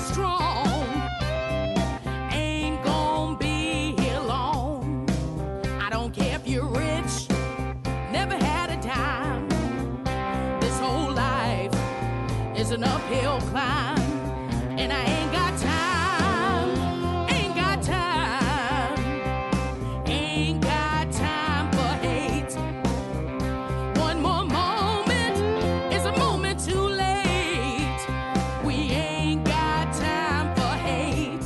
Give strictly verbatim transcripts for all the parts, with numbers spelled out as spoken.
strong. Ain't gonna be here long. I don't care if you're rich, never had a dime. This whole life is an uphill climb, and I ain't got time, ain't got time, ain't got time for hate. One more moment is a moment too late. We ain't got time for hate.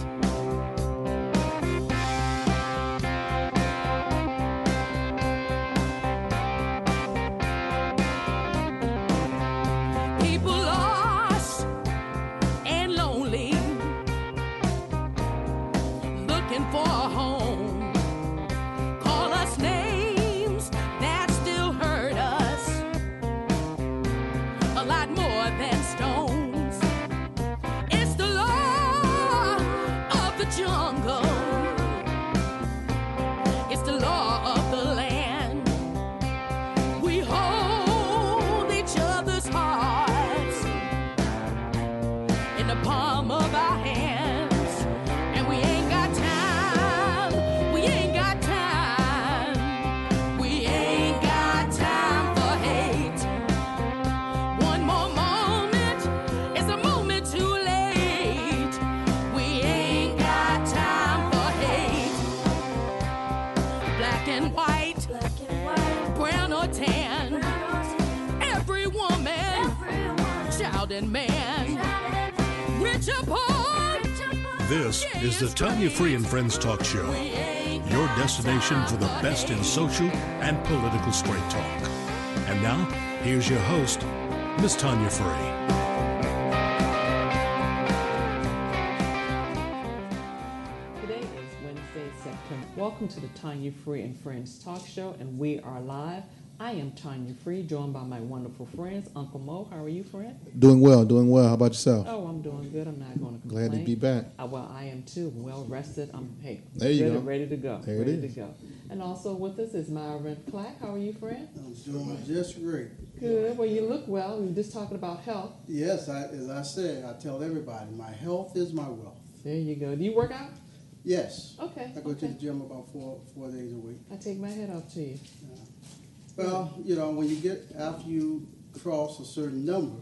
People lost and lonely, looking for a home. Call us names that still hurt us, a lot more than stones. It's the law of the jungle, it's the law of the land. We hold each other's hearts in the palm of our hands, and we ain't got time, we ain't got time, we ain't got time for hate. One more moment is a moment too late. We ain't got time for hate. Black and white, Black and white, brown or tan, every woman, child and man, rich or poor. This is the Tanya Free and Friends Talk Show, your destination for the best in social and political straight talk. And now, here's your host, Miss Tanya Free. Today is Wednesday, September. Welcome to the Tanya Free and Friends Talk Show, and we are live. I am Tanya Free, joined by my wonderful friends. Uncle Mo, how are you, friend? Doing well, doing well. How about yourself? Oh, I'm doing good. I'm not going to complain. Glad to be back. Uh, well, I am too. Well rested. I'm hey, There you good go. and ready to go. There it ready is. to go. And also with us is Myron Clack. How are you, friend? I'm doing just great. Good. Well, you look well. We were just talking about health. Yes, I, as I said, I tell everybody, my health is my wealth. There you go. Do you work out? Yes. Okay. I go okay. to the gym about four four days a week. I take my head off to you. Well, you know, when you get, after you cross a certain number,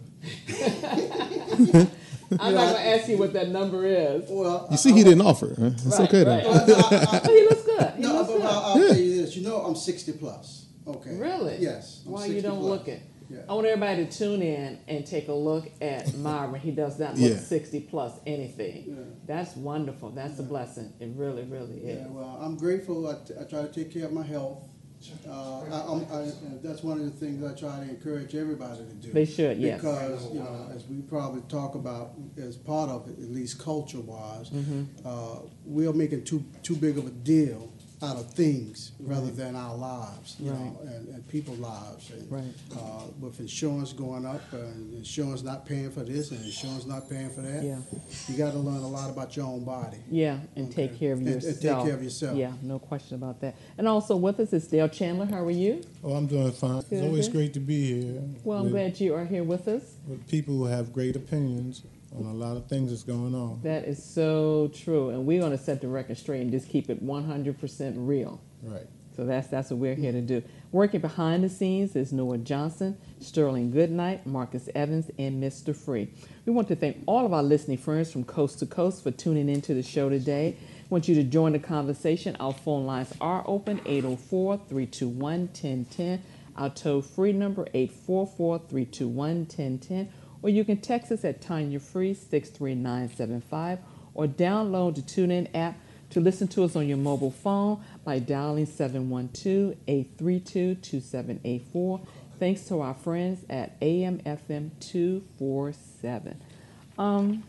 I'm not going to ask you what that number is. well, You see, he didn't offer. Huh? It's Right, okay right. though. Oh, he looks good. He no, looks but good. I'll, I'll tell you this. You know, I'm sixty plus. Okay. Really? Yes. I'm Why you sixty don't plus. look it? Yeah. I want everybody to tune in and take a look at Myron. He does not look Yeah. sixty plus anything. Yeah. That's wonderful. That's a blessing. It really, really is. Yeah, well, I'm grateful. I, t- I try to take care of my health. Uh, I, I'm, I, and that's one of the things I try to encourage everybody to do. They should, yes. Because, you know, as we probably talk about as part of it, at least culture-wise, Mm-hmm. uh, we're making too too big of a deal out of things rather than our lives, you Right. know, and, and people's lives. And, Right. uh, with insurance going up, and insurance not paying for this, and insurance not paying for that, Yeah. you got to learn a lot about your own body. Yeah, and take Okay. care of And- and yourself. take care of yourself. Yeah, no question about that. And also with us is Dale Chandler. How are you? Oh, I'm doing fine. Good, It's always good. great to be here. Well, I'm with, glad you are here with us. with people who have great opinions on a lot of things that's going on. That is so true. And we're going to set the record straight and just keep it one hundred percent real. Right. So that's that's what we're here to do. Working behind the scenes is Noah Johnson, Sterling Goodnight, Marcus Evans, and Mister Free. We want to thank all of our listening friends from coast to coast for tuning into the show today. I want you to join the conversation. Our phone lines are open, eight oh four, three two one, one oh one oh. Our toll-free number, eight four four, three two one, one oh one oh. Or you can text us at Tanya Free, six three nine seven five, or download the TuneIn app to listen to us on your mobile phone by dialing seven one two, eight three two, two seven eight four. Thanks to our friends at A M F M two forty-seven. Um,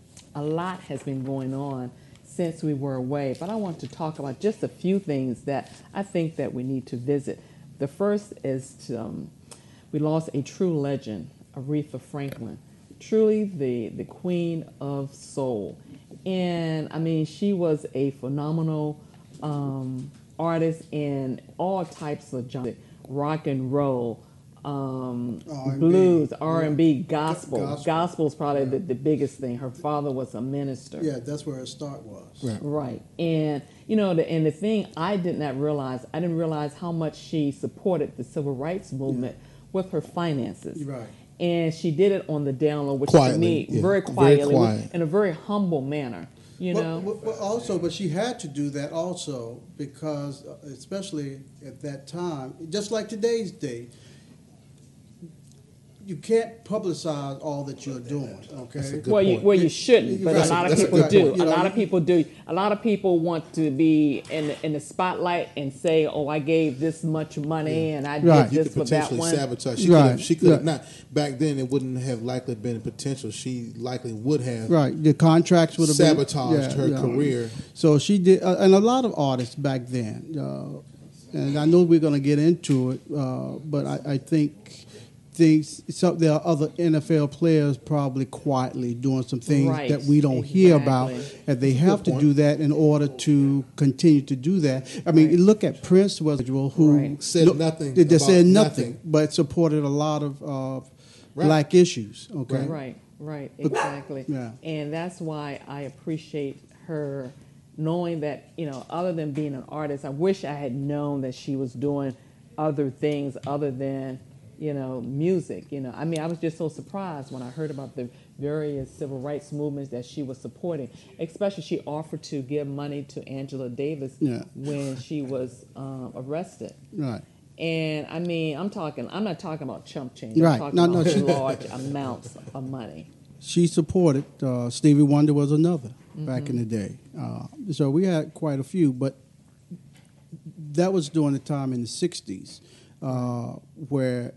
a lot has been going on since we were away, but I want to talk about just a few things that I think that we need to visit. The first is to, um, we lost a true legend, Aretha Franklin, truly the, the queen of soul. And I mean, she was a phenomenal um, artist in all types of genres, rock and roll, um, R and B. blues, R and B, Yeah. gospel. Gospel. Gospel's probably the, the biggest thing. Her father was a minister. Yeah, that's where her start was. Right. Right. And, you know, the, and the thing I did not realize, I didn't realize how much she supported the civil rights movement with her finances. Right. And she did it on the down low, which Quietly, to me, yeah. very Very quietly, quiet. in a very humble manner, you Well, know. well, well, also, but she had to do that also because, uh, especially at that time, just like today's day, you can't publicize all that you're doing. Okay. That's a good Well, you, point. well, you shouldn't, but a That's a- lot of that's a people good do. point. You A know, lot of you- people do. A lot of people want to be in the, in the spotlight and say, "Oh, I gave this much money and I did Right. You this could for that potentially one." sabotage. She Right. could have. She could have Right. not. Back then, it wouldn't have likely been potential. She likely would have Right, the contracts would have sabotaged been, her yeah. career. So she did, uh, and a lot of artists back then. Uh, and I know we're going to get into it, uh, but I, I think things. So there are other N F L players probably quietly doing some things Right, that we don't hear about, exactly. and they have to point. do that in order to continue to do that. I mean, Right. look at Prince was who Right. Said look, nothing They, they about said nothing, nothing. but supported a lot of uh, Right. black issues. Okay, Right, right, exactly. Yeah. And that's why I appreciate her knowing that, you know, other than being an artist, I wish I had known that she was doing other things other than, you know, music. You know, I mean, I was just so surprised when I heard about the various civil rights movements that she was supporting. Especially, she offered to give money to Angela Davis Yeah. when she was um, arrested. Right. And I mean, I'm talking. I'm not talking about chump change. Right. I'm talking No, no, about she- large amounts of money. She supported. Uh, Stevie Wonder was another back in the day. Uh, so we had quite a few, but that was during the time in the sixties uh, where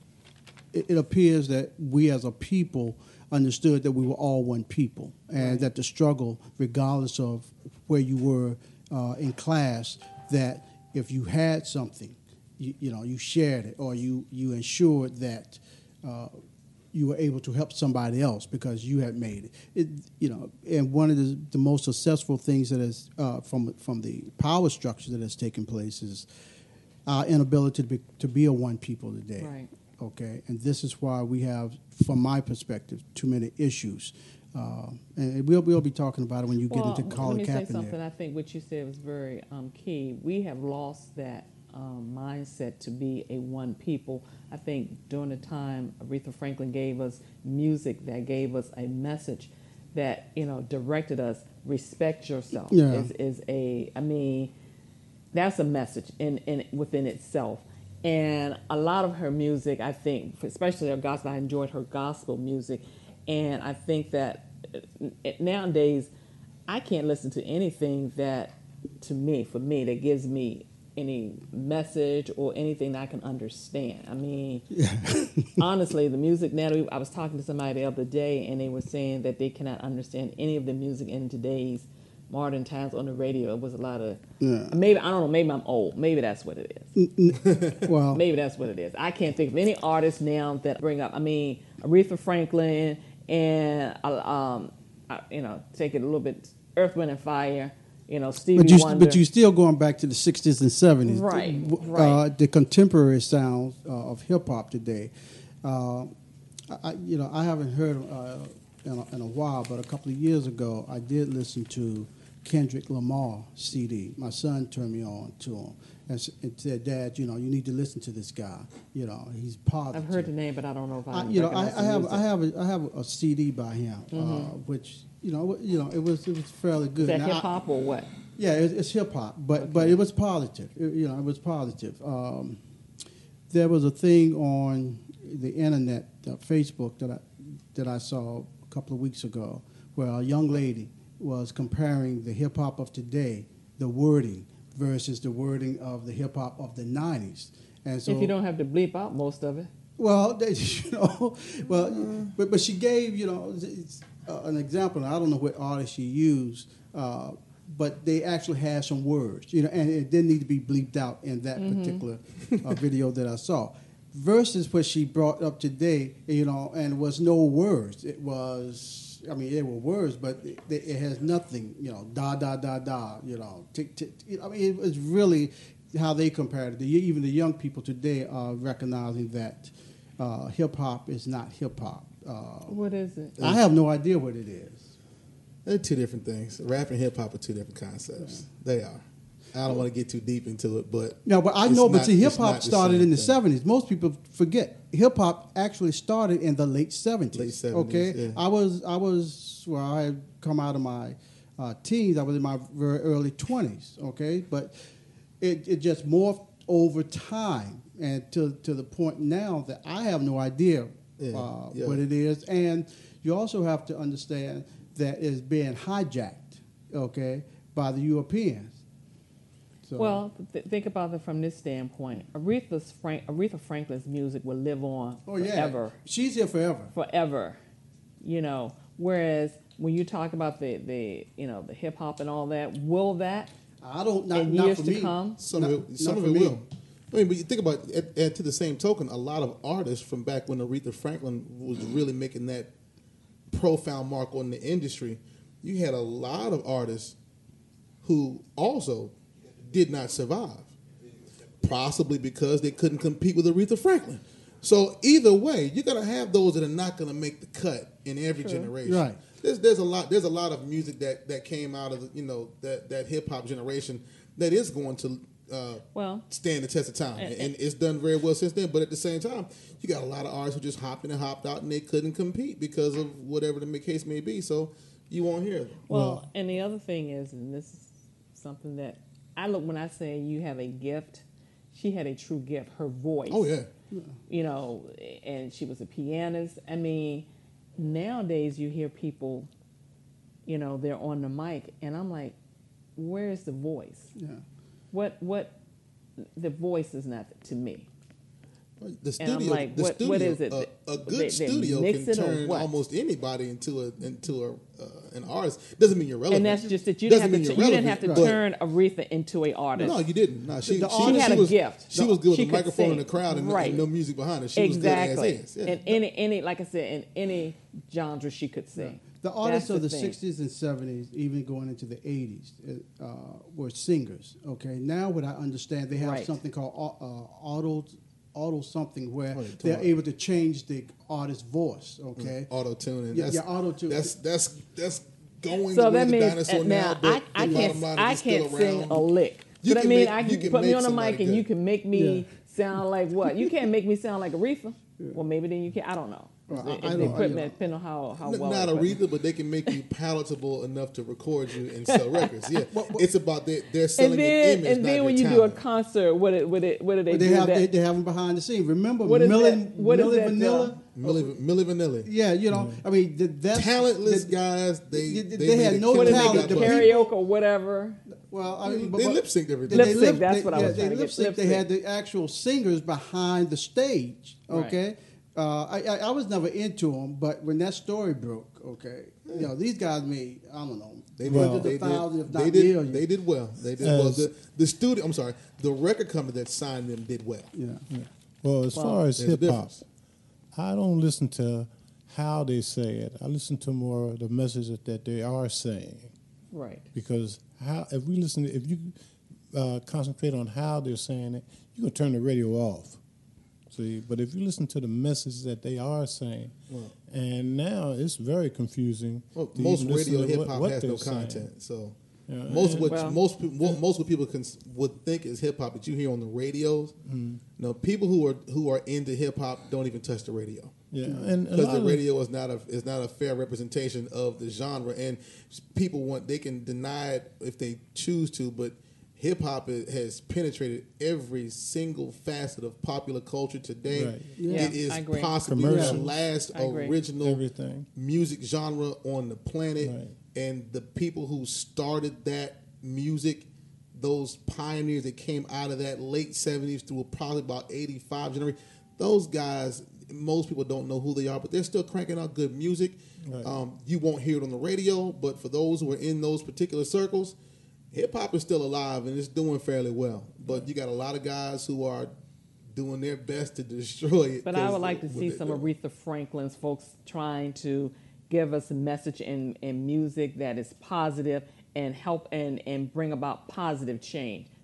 it, it appears that we as a people understood that we were all one people and Right. that the struggle, regardless of where you were uh, in class, that if you had something, you, you know, you shared it or you, you ensured that uh, you were able to help somebody else because you had made it. it you know, and one of the, the most successful things that is uh, from from the power structure that has taken place is our inability to be, to be a one people today. Right. Okay, and this is why we have, from my perspective, too many issues. Uh, and we'll we'll be talking about it when you get Well, into let Colin me say Kaepernick. something. I think what you said was very um, key. We have lost that um, mindset to be a one people. I think during the time Aretha Franklin gave us music that gave us a message that, you know, directed us, respect yourself. Yeah. Is, is a, I mean, that's a message in, in within itself. And a lot of her music, I think, especially her gospel, I enjoyed her gospel music. And I think that uh, nowadays, I can't listen to anything that, to me, for me, that gives me any message or anything that I can understand. I mean, honestly, the music now, I was talking to somebody the other day, and they were saying that they cannot understand any of the music in today's modern times on the radio. It was a lot of, Yeah. maybe, I don't know, maybe I'm old. Maybe that's what it is. Well, Maybe that's what it is. I can't think of any artists now that bring up, I mean, Aretha Franklin and, uh, um, uh, you know, take it a little bit, Earth, Wind and Fire, you know, Stevie but you Wonder. but you still going back to the sixties and seventies, Right, Uh, right. the contemporary sounds uh, of hip hop today. Uh, I, you know, I haven't heard uh, in, a, in a while, but a couple of years ago, I did listen to Kendrick Lamar C D. My son turned me on to him and, s- and said, "Dad, you know, you need to listen to this guy. You know, he's positive." I've heard the name, but I don't know if I, I, you know, I, recognize I the have music. I have a, I have a C D by him, uh, which you know you know it was it was fairly good. Is that Now, I- hip hop or what? yeah, it, it's hip hop, but but it was positive. It- you know, it was positive. Um, there was a thing on the internet, uh, Facebook, that I that I saw a couple of weeks ago, where a young lady was comparing the hip hop of today, the wording, versus the wording of the hip hop of the nineties. And so, If you don't have to bleep out most of it. well, they, you know, well, but but she gave you know it's, uh, an example. I don't know what artist she used, uh, but they actually had some words, you know, and it didn't need to be bleeped out in that particular uh, video that I saw. Versus what she brought up today, you know, and it was no words. It was, I mean, there were words, but it, it has nothing, you know, da da da da, you know, tick tick. I mean, it was really how they compared it. The, even the young people today are recognizing that uh, hip hop is not hip hop. Uh, What is it? I have no idea what it is. They're two different things. Rap and hip hop are two different concepts. They are. I don't want to get too deep into it, but No, but I it's know. But not- see, hip it's hop not the started same in the thing. seventies. Most people forget hip hop actually started in the late seventies. Late seventies, Okay, yeah. I was I was well, I had come out of my uh, teens. I was in my very early twenties. Okay, but it it just morphed over time, and to to the point now that I have no idea Yeah, uh, yeah. what it is. And you also have to understand that it's being hijacked, okay, by the Europeans. So, Well, th- think about it from this standpoint. Aretha's Frank, Aretha Franklin's music will live on oh yeah, forever, she's here forever. forever. You know, whereas when you talk about the, the you know the hip hop and all that, will that I don't not, in not years for to me. come? Some Not- of it, some not of for it me. will. I mean, but you think about it, and to the same token, a lot of artists from back when Aretha Franklin was really making that profound mark on the industry, you had a lot of artists who also did not survive, possibly because they couldn't compete with Aretha Franklin. So either way, you're gonna have those that are not gonna make the cut in every True. generation. Right. There's there's a lot there's a lot of music that, that came out of the, you know that that hip hop generation that is going to uh, Well, stand the test of time, and- and, it's done very well since then. But at the same time, you got a lot of artists who just hopped in and hopped out, and they couldn't compete because of whatever the case may be. So you won't hear them. well, and the other thing is, and this is something that I look when I say you have a gift. She had a true gift. Her voice. Oh yeah, You know, and she was a pianist. I mean, nowadays you hear people, you know, they're on the mic, and I'm like, where is the voice? Yeah. What what the voice is not to me. the And I'm studio, like, the what- studio, what is it? A, a They- good they studio mix can it or turn what? almost anybody into a into a uh, an artist. Doesn't mean you're relevant. And that's just that you didn't Doesn't have to mean t- you're you didn't have to relevant, but- turn Aretha into a artist. No, you didn't. No, she, The she, artist- she had a was, gift. She was good She with a could microphone in sing. the crowd and, Right. and no music behind her. She exactly. was good as is. Yeah. In any any like I said, in any genre she could sing. The artists That's of the thing. sixties and seventies, even going into the eighties, uh, were singers. Okay, now what I understand, they have Right. something called uh, auto, auto something where Oh, you're they're talking- able to change the artist's voice. Okay, Auto tuning. Yeah, That's, yeah, auto-tune. That's that's that's going So the way that of the means dinosaur uh, now. now But I, I the can't bottom line I is it's can't still sing around. a lick. You But I can mean make- I you can, can put me make on the somebody mic and good. you can make me Yeah. sound like what? You can't make me sound like Aretha. Well, maybe then you can. I don't know. Well, If I- I the don't- I- equipment, depending on how how N- well. Not equipment- Aretha, but they can make you palatable enough to record you and sell records. Yeah, it's about their, they're selling And then an image, and not then when their you do a talent. concert, what it what it what do they but they do? have that? they, they have them behind the scenes. Remember, What is Millie, that- what is Millie that, uh, Vanilla. Milli, Milli Vanilli. Yeah, you know, I mean, the, that's Talentless the- guys, they they- they, they made had a no killing what is and it? talent. got The busted. people- Karaoke or whatever. Well, I mean, They but- lip synced everything. Lip they sync, lip- that's they- what I yeah, was they trying to lip get. sync. Lip They sync. had the actual singers behind the stage. Okay, uh, I, I I was never into them, but when that story broke, okay, you know, these guys made I don't know They Well, hundreds did, of they thousands, if did, not they did, millions. they did well. They did well. As- The, the studio, I'm sorry, the record company that signed them did well. Yeah. Well, as Well, far as there's a hip hop, difference. I don't listen to how they say it. I listen to more the message that they are saying. Right. Because how if we listen, if you uh, concentrate on how they're saying it, you can turn the radio off. See, but if you listen to the message that they are saying, and now it's very confusing. Well, to most even listen radio to hip what- hop what has they're no saying. content, so Yeah, most of what Well- most people what most what people can, would think is hip hop that you hear on the radios. Mm-hmm. No, people who are who are into hip hop don't even touch the radio. Yeah, and a Because lot the of- radio is not a is not a fair representation of the genre, and people want they can deny it if they choose to, but hip hop has penetrated every single facet of popular culture today. Right. Yeah, It is I agree. possibly the Commercials. last I agree. original Everything. music genre on the planet, Right. and the people who started that music, those pioneers that came out of that late seventies through probably about eighty-five generation, those guys, most people don't know who they are, but they're still cranking out good music. Right. Um, you won't hear it on the radio, but for those who are in those particular circles, hip hop is still alive and it's doing fairly well. But you got a lot of guys who are doing their best to destroy it. But I 'cause would like to of see what some they're doing. Aretha Franklin's folks trying to give us a message in, in music that is positive and help and, and bring about positive change.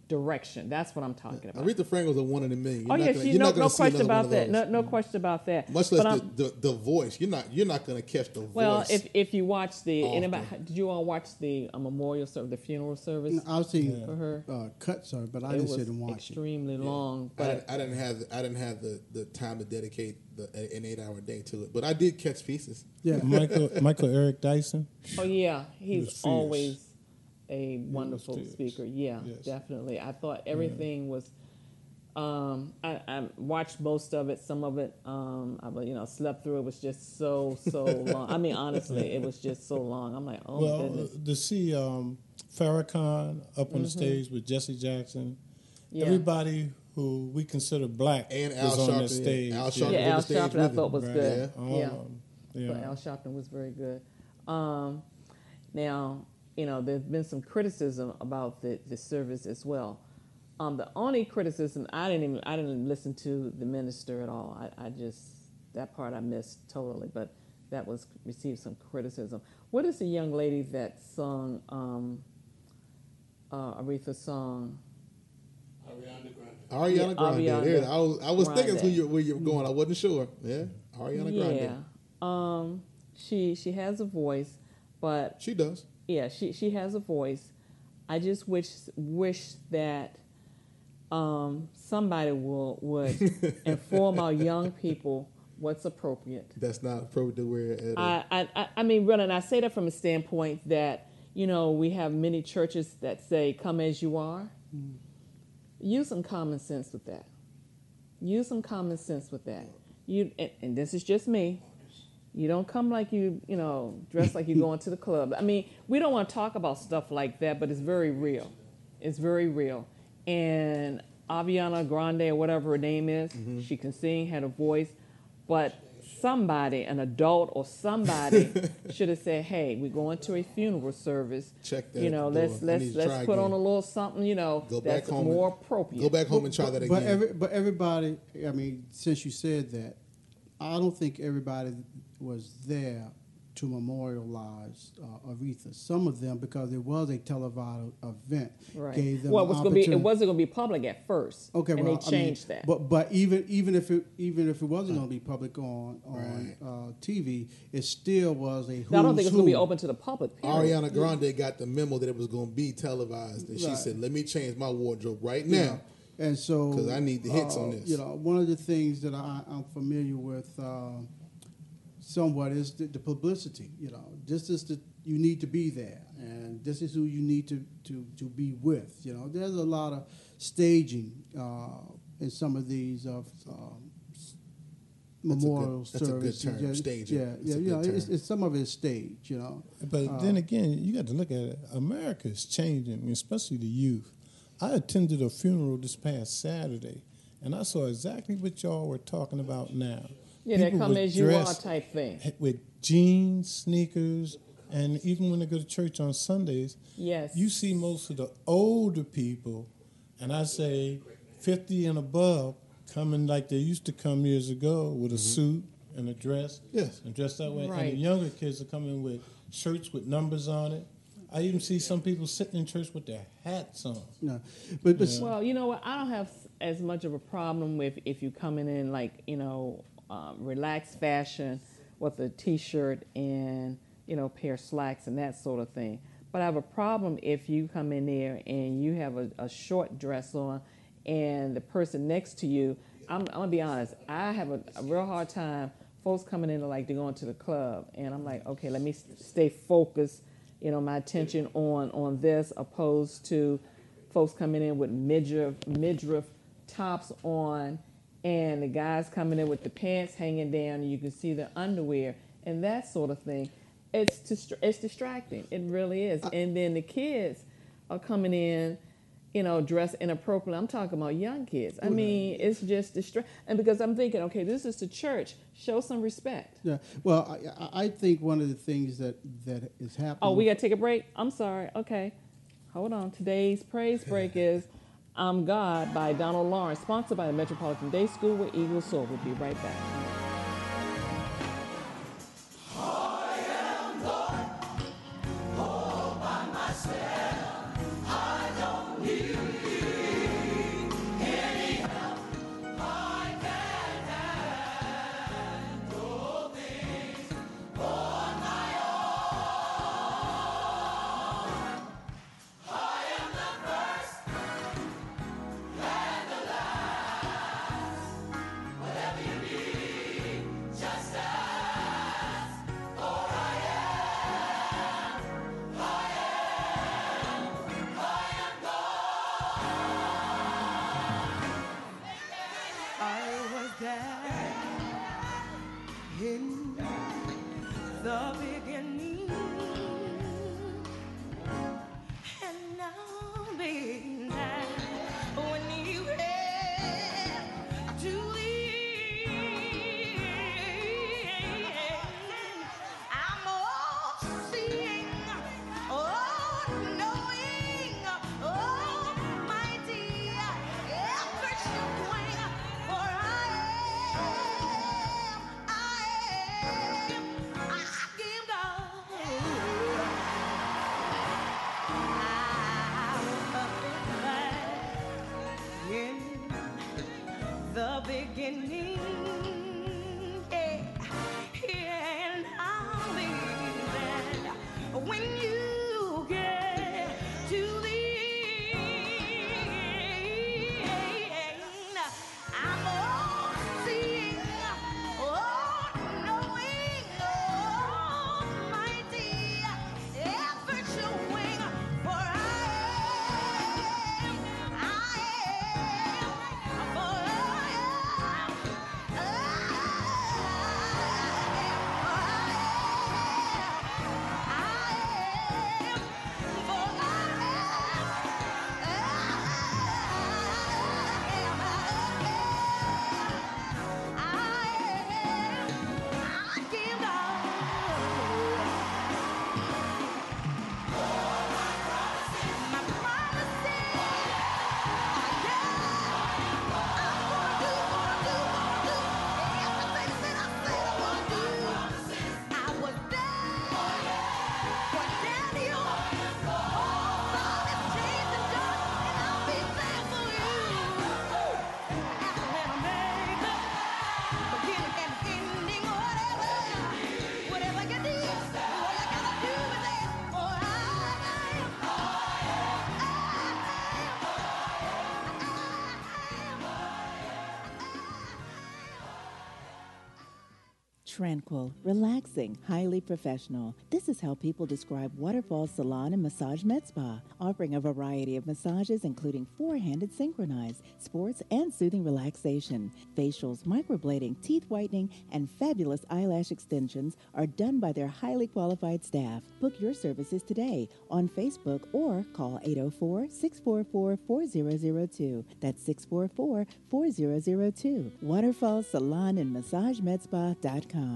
direction. That's what I'm talking about. Aretha Franklin's a one in a million. You're oh not yeah, gonna, she, you're no, not gonna no see question another one about of that. those. No, no question about that. Much But less I'm- the, the, the voice. You're not you're not gonna catch the well, voice. if if you watch the, often. anybody, did you all watch the uh, memorial service, the funeral service I've seen for her? uh, cuts of it, but I It didn't was sit and watch it. extremely long, I but didn't, I didn't have I didn't have the, the time to dedicate the, an eight hour day to it, but I did catch pieces. Yeah, Michael Michael Eric Dyson. oh yeah, was he's fierce. always a wonderful fierce. speaker. Yeah, Yes. definitely. I thought everything was. Um, I, I watched most of it. Some of it, um, I you know slept through. It was just so so long. I mean, honestly, it was just so long. I'm like, oh my Well, goodness. uh, to see um, Farrakhan up on the stage with Jesse Jackson, Yeah. everybody who we consider black And was Al on Sharpton. that stage. Al Yeah. Sharpton Yeah, on Al the stage Sharpton I with thought him. was Right. good. Um, Yeah. yeah. But Al Sharpton was very good. Um, now, you know, there's been some criticism about the, the service as well. Um, the only criticism I didn't even I didn't listen to the minister at all. I, I just that part I missed totally, but that was received some criticism. What is the young lady that sung um, uh, Aretha's song? Ariana Yeah, Grande. Ariana There, I was I was thinking Grande. who you, where you were going. I wasn't sure. Yeah, Ariana Grande. Yeah, um, she she has a voice, but She does. yeah, she she has a voice. I just wish wish that um, somebody will would inform our young people what's appropriate. That's not appropriate to wear at a, I, I I- I mean, really, and I say that from a standpoint that you know we have many churches that say "Come as you are." Use some common sense with that. Use some common sense with that. You and, and this is just me. You don't come like you, you know, dress like you're going to the club. I mean, we don't want to talk about stuff like that, but it's very real. It's very real. And Aviana Grande, or whatever her name is, she can sing, had a voice, but somebody, an adult or somebody, should have said, "Hey, we're going to a funeral service. Check that You know, at the let's door. I let's need to let's try put on again. a little something, you know, Go back that's home more and- appropriate." Go back home and try that again. But every, but everybody, I mean, since you said that, I don't think everybody was there to memorialize uh, Aretha. Some of them, because it was a televised event, Right. gave them well, it was going to be. It opportunity- wasn't going to be public at first. Okay, and well, they changed I mean, that. But but even even if it even if it wasn't going to be public on on Right. uh, T V, it still was a. I don't think who's it's going to be who. open to the public. Period. Ariana Grande got the memo that it was going to be televised, and she Right. said, "Let me change my wardrobe right Yeah. now." And so, 'Cause I need the hits uh, on this. You know, one of the things that I, I'm familiar with uh, somewhat is the, the publicity. You know, this is the you need to be there, and this is who you need to to, to be with. You know, there's a lot of staging uh, in some of these of um, s- That's a good- memorial that's a good services. term, Yeah, staging. Yeah, That's yeah, a you know, good it's, term. it's some of it's staged. You know, But Uh, then again, you got to look at it. America is changing, especially the youth. I attended a funeral this past Saturday, and I saw exactly what y'all were talking about now. Yeah, that People come were as you are dressed type thing. with jeans, sneakers, and even when they go to church on Sundays, Yes. you see most of the older people, and I say fifty and above, coming like they used to come years ago with a suit and a dress, Yes. and dressed that way. And Right. the younger kids are coming with shirts with numbers on it. I even see some people sitting in church with their hats on. no, but but Well, you know what? I don't have as much of a problem with if you coming in like you know um, relaxed fashion with a t-shirt and you know pair of slacks and that sort of thing. But I have a problem if you come in there and you have a, a short dress on, and the person next to you. I'm, I'm gonna be honest. I have a, a real hard time. Folks coming in like they're going to the club, and I'm like, okay, let me st- stay focused. You know, my attention on on this, opposed to folks coming in with midriff midriff tops on, and the guys coming in with the pants hanging down, and you can see the underwear and that sort of thing. It's dist- it's distracting. It really is. And then the kids are coming in, you know, dressed inappropriately. I'm talking about young kids. I mean, it's just distract. And because I'm thinking, okay, this is the church. Show some respect. yeah. Well, I, I I think one of the things that that is happening. Oh, we got to take a break? I'm sorry. Okay. Hold on. Today's praise break is I'm God by Donald Lawrence, sponsored by the Metropolitan Day School with Eagle Soul. We'll be right back. In the beginning, and now be there when you have to leave. I'm all seeing, all knowing, almighty, ever showing, for I am, I am, I give God. In the beginning, yeah, yeah, and I'll be there when you get to the end. I'm all seeing, all knowing, almighty, ever showing, for I am, I am, for I am, I was there for Daniel. All promise, chains and dust, and I'll be there for you. Alpha and Omega, beginning and ending, whatever, whatever you need, all you gotta do is ask. For I am, Tranquil, relaxing, highly professional. This is how people describe Waterfall Salon and Massage Med Spa, offering a variety of massages including four-handed synchronized, sports, and soothing relaxation. Facials, microblading, teeth whitening, and fabulous eyelash extensions are done by their highly qualified staff. Book your services today on Facebook or call eight oh four, six four four, four zero zero two. That's six four four, four zero zero two. Waterfall Salon and Massage Med Spa dot com.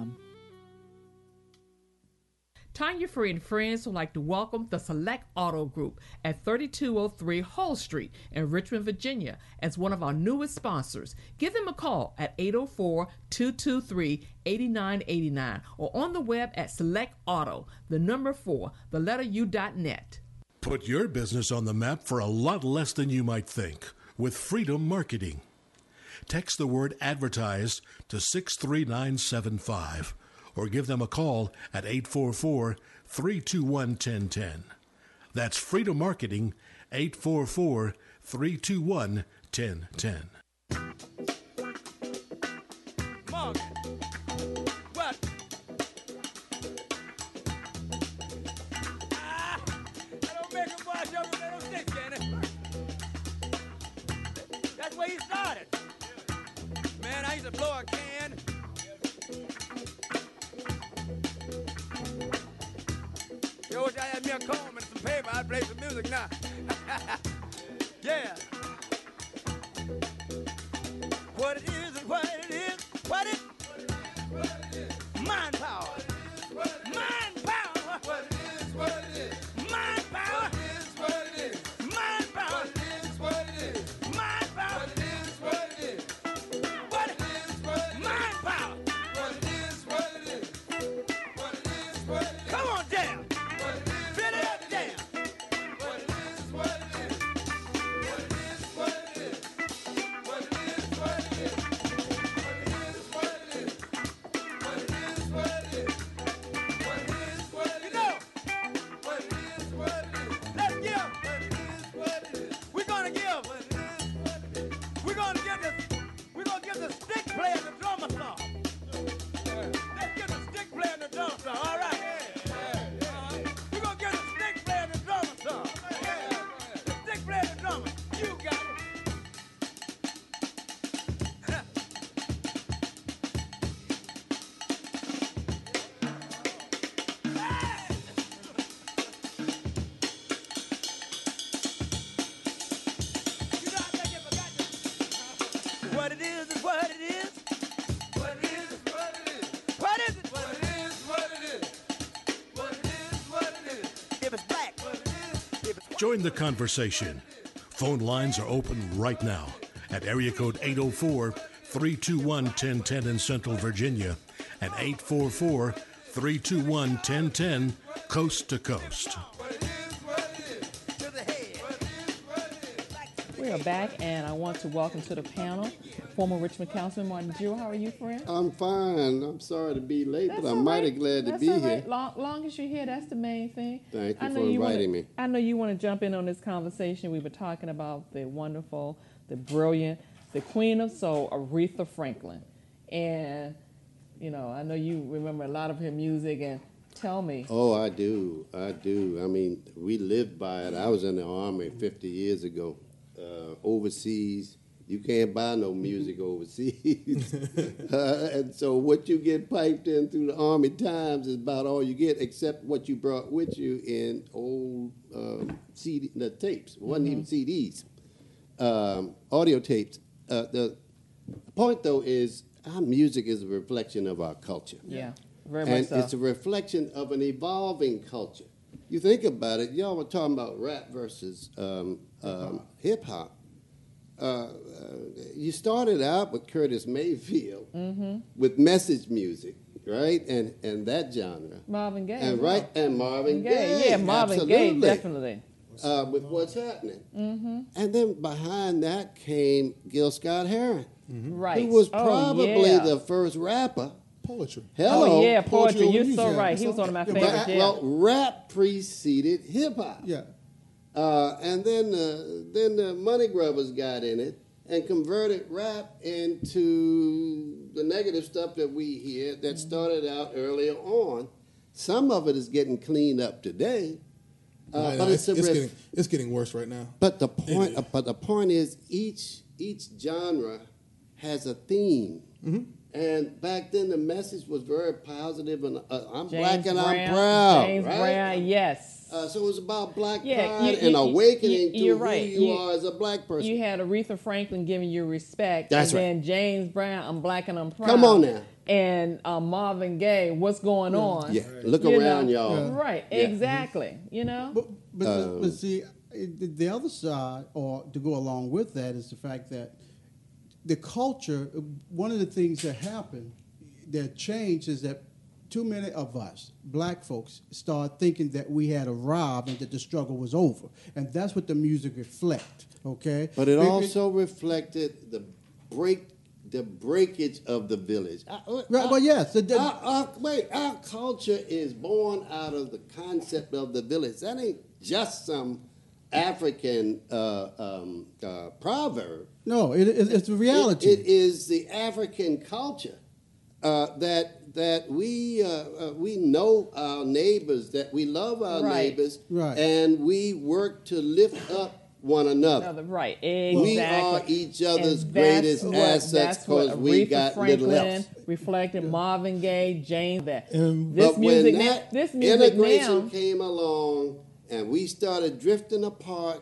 Tanya Free and friends would like to welcome the Select Auto Group at thirty-two oh three Hull Street in Richmond, Virginia as one of our newest sponsors. Give them a call at eight oh four, two two three, eight nine eight nine or on the web at Select Auto, the number four, the letter U dot net. Put your business on the map for a lot less than you might think with Freedom Marketing. Text the word advertise to six three nine seven five or give them a call at eight four four, three two one, one zero one zero. That's Freedom Marketing, eight four four, three two one, one zero one zero. Mark, what? Ah, that don't make a boy jump with little stick, can it? That's where he started. Man, I used to blow a can. Yo, wish I had me a comb and some paper. I'd play some music now. Yeah. What it is is what it is. What it? What it is. Mind power. Mind power. What it is, what it is. Mind power. What it is, what it is. Mind power. What it is, what it is. Mind power. What it is, what it is. What it is, what it is. Mind power. What it is, what it is. What it is, what it is. Come on down. What it is, fill it up down. What it is, what it is. What it is, what it is. What it is, what it is. What it is, what it is. What it is, what it is. What it is, what it is. You know. What it is, what it is. Let's give. What it is, what it is. We're gonna give. What it is, what it is. We're gonna give the we're gonna give the stick player the drummer song. Let's give the stick player the drummer song. All right. We're gonna give the stick player the drummer song. The stick player the drummer. You got it. it is is what it is. What it is is what it is. What is it? What it is, what it is. What it is, what it is. If it's black, what it is. If it's Join the conversation. Phone lines are open right now at area code eight oh four, three two one, ten ten in Central Virginia and eight four four, three two one, ten ten coast to coast. what it is, what it is. To the head. What it is, what it is. We are back, and I want to welcome to the panel former Richmond Councilman Martin Jewell. How are you, friend? I'm fine. I'm sorry to be late, That's but all I'm mighty right. glad to That's be all here. right. Long, long as you're here, that's the main thing. Thank you I know for you wanna- inviting me. I know you want to jump in on this conversation. We were talking about the wonderful, the brilliant, the Queen of Soul, Aretha Franklin, and you know, I know you remember a lot of her music. And tell me, Oh, I do. I do. I mean, we lived by it. I was in the Army fifty years ago. Uh, overseas, you can't buy no music overseas. uh, and so what you get piped in through the Army Times is about all you get, except what you brought with you in old um, C D, the tapes. It wasn't even C Ds, um, audio tapes. Uh, the point, though, is our music is a reflection of our culture. yeah, very And much so. it's a reflection of an evolving culture. You think about it, y'all were talking about rap versus um, um, hip hop. Uh, uh, you started out with Curtis Mayfield Mm-hmm. with message music, right? And and that genre. Marvin Gaye. And as right, well. and Marvin Gaye. Gaye, yeah, Marvin Gaye, absolutely. definitely. Uh, with what's happening. Mm-hmm. And then behind that came Gil Scott Heron, Right. who was Oh, probably yeah. the first rapper. Poetry. Hello. Oh yeah, Poetry poetry. over You're music. so Yeah, right. that's He was all- one of my yeah, favorites. Rap, Yeah. well, rap preceded hip hop. Yeah. Uh, and then uh, then the Money Grubbers got in it and converted rap into the negative stuff that we hear that started out earlier on. Some of it is getting cleaned up today, uh, Right, but no, it's, a it's, ref- getting, it's getting worse right now. but the point. It- uh, but the point is, each each genre has a theme. Mm-hmm. And back then, the message was very positive, and uh, I'm James black and Brown, I'm proud. James right? Brown, yes. Uh, so it was about black Yeah, pride you- and you- awakening you- you're to right. who you, You- are as a black person. You had Aretha Franklin giving you respect. That's and right. then James Brown, I'm black and I'm proud. Come on now. And uh, Marvin Gaye, what's going on? yeah, look You around, know? y'all. Right, Yeah. exactly. You know? But, but, Um, but see, it- the, the other side, or to go along with that, is the fact that the culture, one of the things that happened, that changed, is that too many of us, black folks, start thinking that we had arrived and that the struggle was over. And that's what the music reflect, okay? But it We- we- also reflected the break, the breakage of the village. Uh, uh, Right, well, yes. the- the- Our, our, wait, our culture is born out of the concept of the village. That ain't just some African uh, um, uh, proverb. no, it, it, it's the reality. It, it is the African culture uh, that that we uh, uh, we know our neighbors, that we love our Right. neighbors, Right. and we work to lift up one another. Another- right, We exactly. are each other's And greatest that's what- assets that's what because we Aretha got Franklin little else. reflected Marvin Gaye, James. That And- this but music, when now, that this music integration now. came along and we started drifting apart,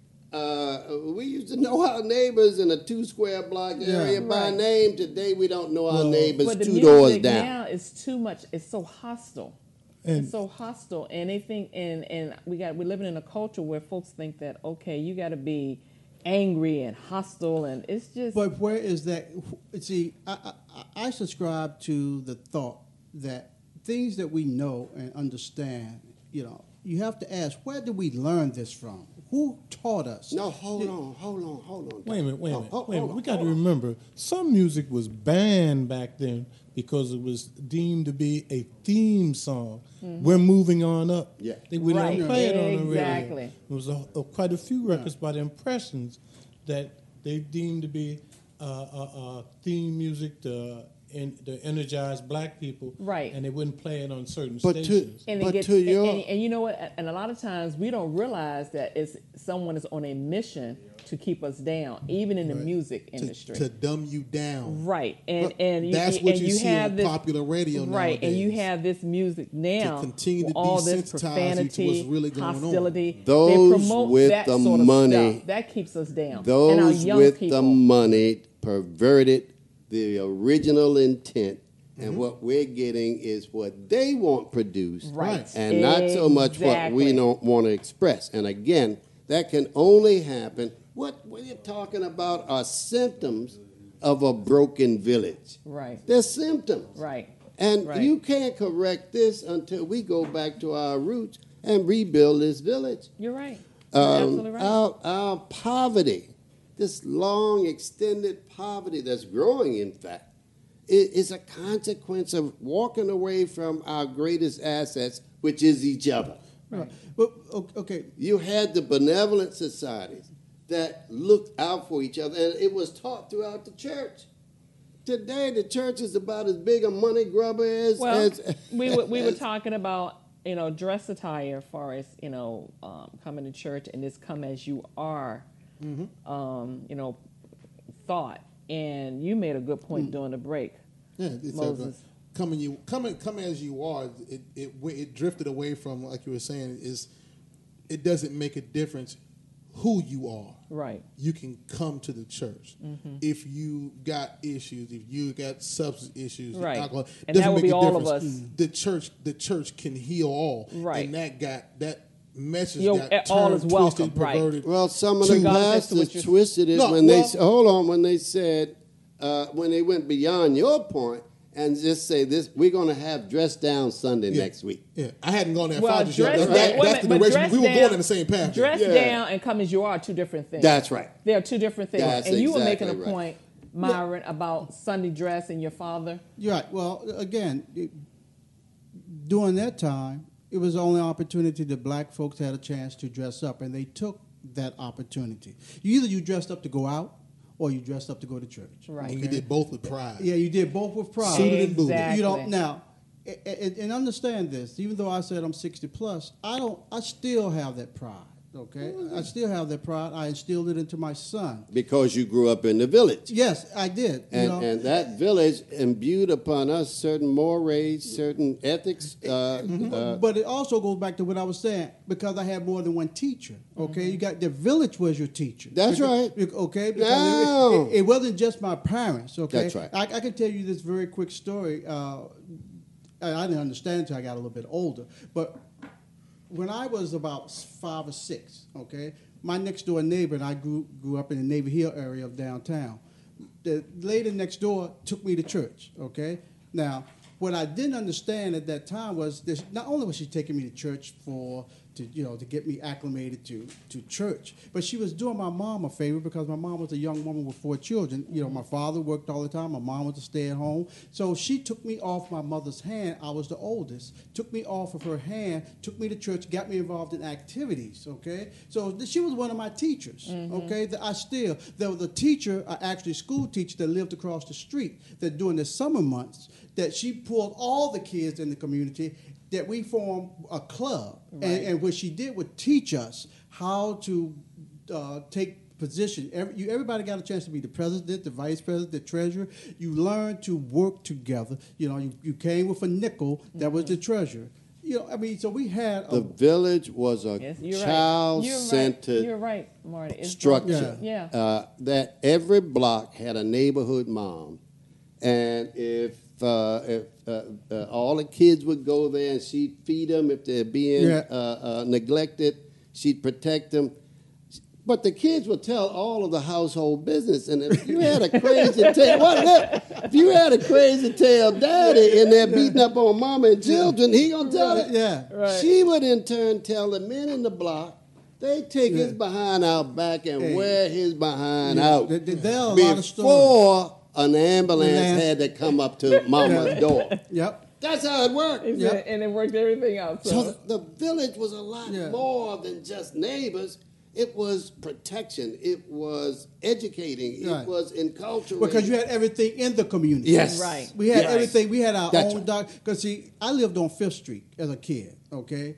uh, we used to know our neighbors in a two square block Yeah. area by Right. name. Today we don't know our neighbors But the two music doors down. now is too much. It's so hostile. And- it's so hostile, and they think, and and we got we're living in a culture where folks think that okay, you got to be angry and hostile, and it's just But where is that? See, I, I, I subscribe to the thought that things that we know and understand, you know, you have to ask, where did we learn this from? Who taught us? No, hold on, hold on, hold on. Wait a minute, wait a Oh, minute, hold- wait a hold minute. on, We got to hold on. remember, some music was banned back then because it was deemed to be a theme song. We're moving on up. Yeah. They would Right, not play it on the radio. exactly. There was a, a- quite a few records by the Impressions that they deemed to be uh, uh, uh, theme music to, en- to energize black people. Right. And they wouldn't play it on certain But to- stations. and it But gets, to and, your- and, and you know what? And a lot of times we don't realize that it's someone is on a mission to keep us down, even in the music To, industry. to dumb you down. Right, and But and you, that's and, what and you you see have on this, popular radio right, and you nowadays. have this music now To continue to with all this desensitize you to profanity, what's really going on. hostility. Those they promote with that the sort of money- stuff. That keeps us down. and our Those young with people. the money perverted the original intent, and what we're getting is what they want produced, Right. and not so much what we Exactly. don't want to express. And again, that can only happen. What we're talking about are symptoms of a broken village. Right. They're symptoms. Right. And Right. you can't correct this until we go back to our roots and rebuild this village. You're right. You're Um, absolutely right. our, our poverty, this long extended poverty that's growing, in fact, i- is a consequence of walking away from our greatest assets, which is each other. Right. But o- okay, You had the benevolent societies that looked out for each other, and it was taught throughout the church. Today, the church is about as big a money grubber as. Well, as we were we were as- talking about you know dress attire, as far as you know um, coming to church and this "come as you are," Mm-hmm. um, you know, thought. And you made a good point during the break. Yeah, it's Moses. A, coming you coming come as you are. It, it it drifted away from, like you were saying, is it doesn't make a difference who you are. Right. You can come to the church if you got issues, if you got substance issues, Right. alcohol. And doesn't that would make be a all of difference. us. The church, the church can heal all. Right. And that got that message Yo, got eh, all turned, is welcome, twisted, right. perverted. Well, some of the Regardless of what pastors you're- twisted it No, when they well- s- hold on when they said uh, when they went beyond your point and just say this: we're going to have dress down Sunday Yeah. next week. Yeah, I hadn't gone that Well, far just yet. dress, That- that- wait a that's the minute, but direction dress we were down, going in the same path. Dress Yeah. down and come as you are are two different things. That's right. They are two different things. That's and you were making a exactly right. point, Myron, about Sunday dress and your father. you're right. Well, again, it, during that time, it was the only opportunity that black folks had a chance to dress up, and they took that opportunity. You either you dressed up to go out, or you dressed up to go to church. Right. And you did both with pride. Yeah, you did both with pride. Suited and booted. Exactly. You don't now, a- a- and understand this. Even though I said I'm sixty plus, I don't. I still have that pride. Okay, I still have that pride. I instilled it into my son. Because you grew up in the village. Yes, I did. you And, know. and that village imbued upon us certain mores, certain ethics. Uh, uh, But it also goes back to what I was saying, because I had more than one teacher. Okay, you got the village was your teacher. That's Because- right. Okay, because No. it, it, it wasn't just my parents. Okay, That's right. I, I can tell you this very quick story. Uh, I, I didn't understand until I got a little bit older. But when I was about five or six, okay, my next door neighbor, and I grew grew up in the Navy Hill area of downtown. The lady next door took me to church. Okay, now what I didn't understand at that time was this: not only was she taking me to church for to you know to get me acclimated to to church, but she was doing my mom a favor, because my mom was a young woman with four children. You know, my father worked all the time. My mom was a stay at home, so she took me off my mother's hand. I was the oldest. Took me off of her hand, took me to church, got me involved in activities. Okay, so th- she was one of my teachers. Okay, that I still there was a teacher, uh, actually school teacher that lived across the street. That during the summer months, that she pulled all the kids in the community, that we formed a club, and, and what she did would teach us how to uh, take position. Every, you, everybody got a chance to be the president, the vice president, the treasurer. You learned to work together. You know, you, you came with a nickel that was the treasurer. You know, I mean, so we had a, the village was a Yes, you're right. child-centered You're right. You're right, Marty. It's structure. Yeah. Uh, that every block had a neighborhood mom, and if uh, if uh, uh, all the kids would go there, and she'd feed them if they're being Yeah. uh, uh, neglected, she'd protect them. But the kids would tell all of the household business, and if you had a crazy tail, what if, if you had a crazy tail daddy in there beating up on mama and children, he gonna tell it. Yeah. Right. She would in turn tell the men in the block. They take his behind out back and Hey. wear his behind Yeah, out there- there- there are a lot of stories. before an ambulance Ambulance. had to come up to mama's door. Yep. That's how it worked. It's Yep. a- and it worked everything out. So, So the, the village was a lot Yeah. more than just neighbors. It was protection. It was educating. Right. It was enculturating. Because you had everything in the community. Yes. Right. We had Yes. everything. We had our That's own right. doc. Because, see, I lived on Fifth Street as a kid, okay?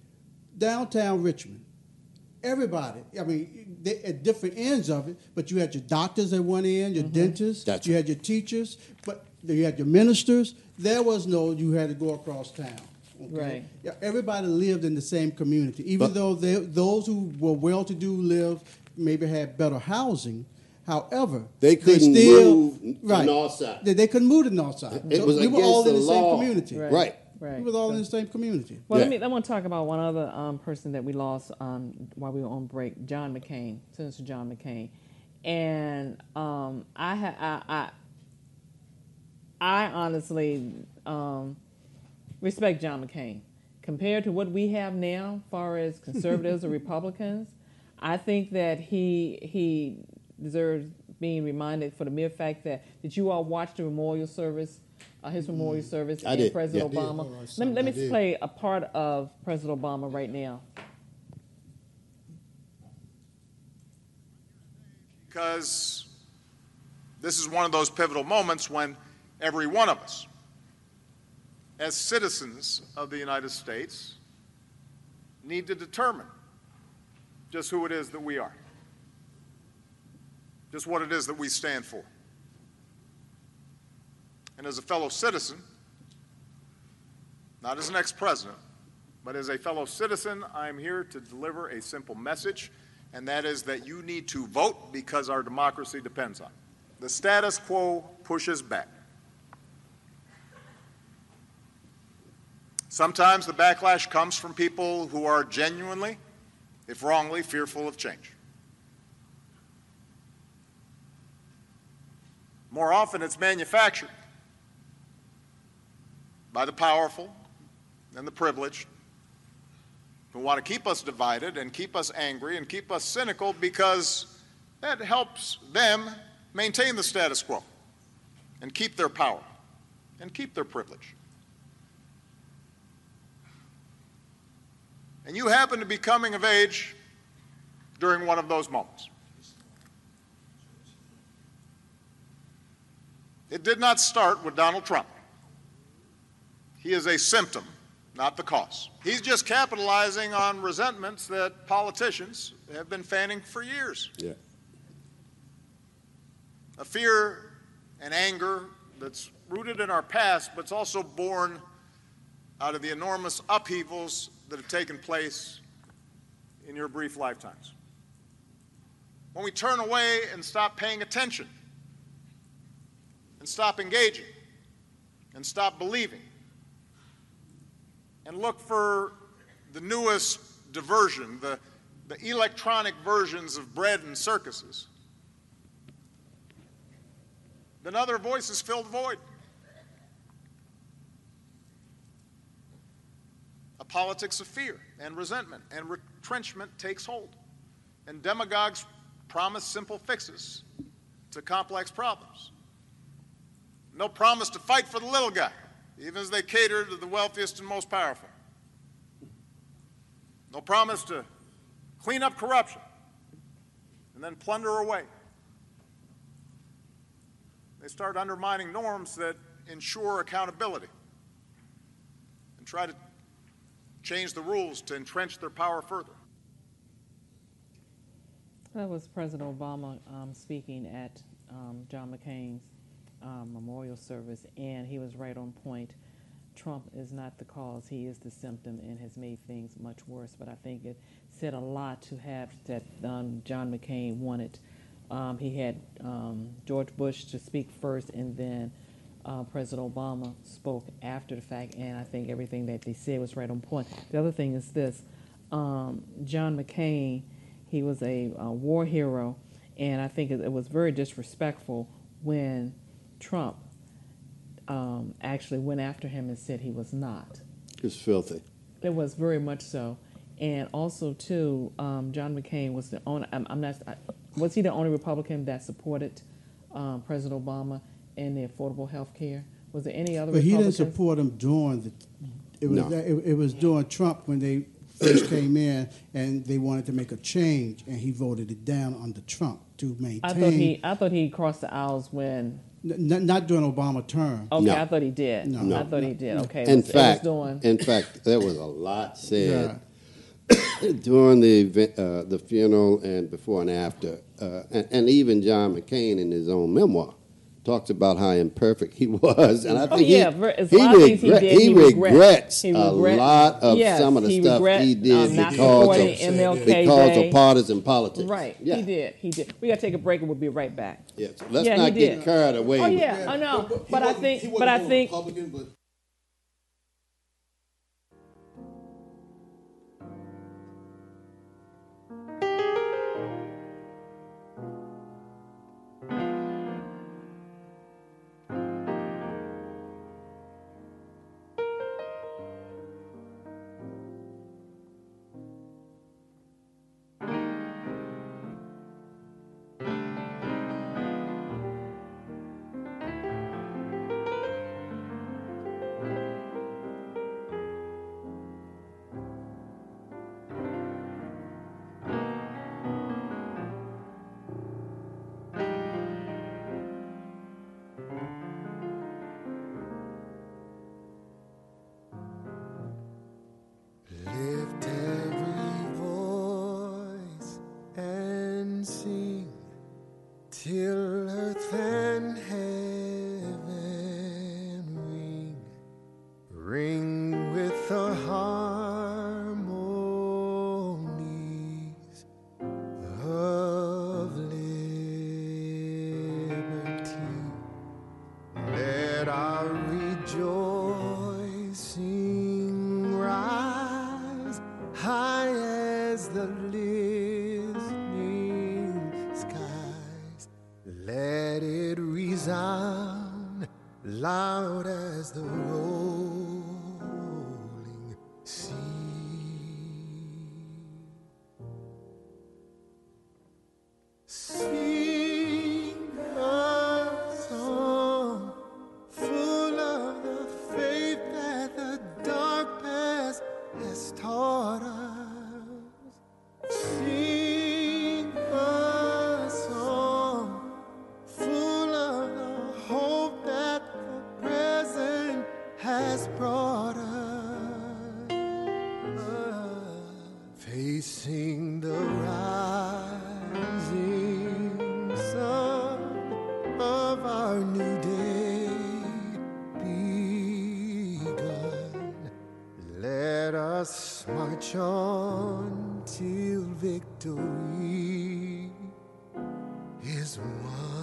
Downtown Richmond. Everybody, I mean, they, at different ends of it, but you had your doctors at one end, your dentists, That's you right. had your teachers, but you had your ministers. There was no, you had to go across town. Okay? Right. Yeah, everybody lived in the same community, even But- though they, those who were well-to-do lived, maybe had better housing. However, They couldn't still, move to right, north side. They, they couldn't move to north side. It So was we were against all in the the same law. community. Right. Right. Right. We were all in the same community. Well, Yeah. let me. I want to talk about one other um, person that we lost um, while we were on break, John McCain, Senator John McCain, and um, I, ha- I, I, I honestly um, respect John McCain compared to what we have now, as far as conservatives or Republicans. I think that he he deserves being reminded for the mere fact that did you all watch the memorial service? Uh, his memorial service I and did, President yeah. Obama. I did. Oh, I saw let me, let me that. I did. play a part of President Obama right now. Because this is one of those pivotal moments when every one of us, as citizens of the United States, need to determine just who it is that we are, just what it is that we stand for. And as a fellow citizen, not as an ex-president, but as a fellow citizen, I'm here to deliver a simple message, and that is that you need to vote because our democracy depends on it. The status quo pushes back. Sometimes the backlash comes from people who are genuinely, if wrongly, fearful of change. More often it's manufactured by the powerful and the privileged who want to keep us divided and keep us angry and keep us cynical because that helps them maintain the status quo and keep their power and keep their privilege. And you happen to be coming of age during one of those moments. It did not start with Donald Trump. He is a symptom, not the cause. He's just capitalizing on resentments that politicians have been fanning for years. Yeah. A fear and anger that's rooted in our past, but it's also born out of the enormous upheavals that have taken place in your brief lifetimes. When we turn away and stop paying attention, and stop engaging, and stop believing, and look for the newest diversion, the, the electronic versions of bread and circuses, then other voices fill the void. A politics of fear and resentment and retrenchment takes hold. And demagogues promise simple fixes to complex problems. And they'll promise to fight for the little guy, even as they cater to the wealthiest and most powerful. They'll promise to clean up corruption and then plunder away. They start undermining norms that ensure accountability and try to change the rules to entrench their power further. That was President Obama um, speaking at um, John McCain's um, memorial service, and he was right on point. Trump is not the cause, he is the symptom and has made things much worse. But I think it said a lot to have that um, John McCain wanted. Um, he had um, George Bush to speak first, and then uh, President Obama spoke after the fact, and I think everything that they said was right on point. The other thing is this, um, John McCain, he was a, a war hero, and I think it, it was very disrespectful when Trump um, actually went after him and said he was not. It's filthy. It was very much so. And also, too, um, John McCain was the only, I'm, I'm not, I, was he the only Republican that supported um, President Obama in the affordable health care? Was there any other But he Republicans? didn't support him during the, it was, No. it, it was during Trump when they first came in and they wanted to make a change, and he voted it down under Trump to maintain. I thought he, I thought he crossed the aisles when, N- not during Obama term. okay, No. I thought he did. No. I No. thought he did, okay. It In was, fact, it was doing, in fact, there was a lot said Yeah. during the event, uh, the funeral and before and after, uh, and, and even John McCain in his own memoir talks about how imperfect he was, and I think oh, yeah, he, ver- he, a lot of things he regret, did, he, he regrets He a regret- lot of yes, some of the he stuff regret, he did uh, not because supporting of, M L K because Day. of partisan politics. Right, Yeah. he did, he did. We got to take a break and we'll be right back. Yeah, so let's Yeah, he not get did. carried away. Oh with yeah, it. I know, But- but he but I wasn't- think, he but wasn't I going think. Republican, but Lift every voice and sing till earth and heaven ring, ring with the harmonies of liberty. Let our rejoicing rise high as the listening skies. Let it resound loud as the rolling sea. Sing a song full of the faith that the dark past has taught us. Sing a song full of the hope that the present has brought us. Facing the rising sun of our new day begun. Let us march on till victory is won.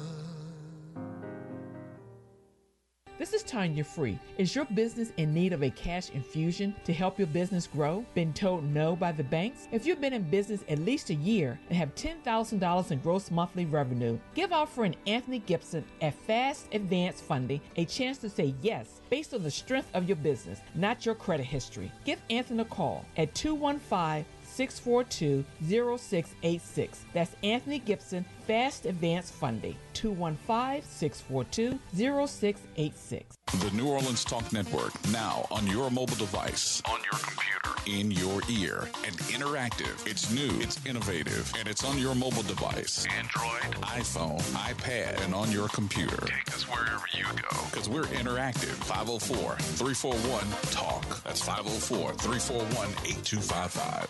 This is Tanya Free. Is your business in need of a cash infusion to help your business grow? Been told no by the banks? If you've been in business at least a year and have ten thousand dollars in gross monthly revenue, give our friend Anthony Gibson at Fast Advance Funding a chance to say yes based on the strength of your business, not your credit history. Give Anthony a call at two one five, six four two, zero six eight six. That's Anthony Gibson, Fast Advance Funding, two one five, six four two, zero six eight six. The New Orleans Talk Network, now on your mobile device, on your computer, in your ear, and interactive. It's new, it's innovative, and it's on your mobile device. Android, iPhone, iPad, and on your computer. Take us wherever you go. Because we're interactive. five oh four, three four one, TALK. That's five oh four, three four one, eight two five five.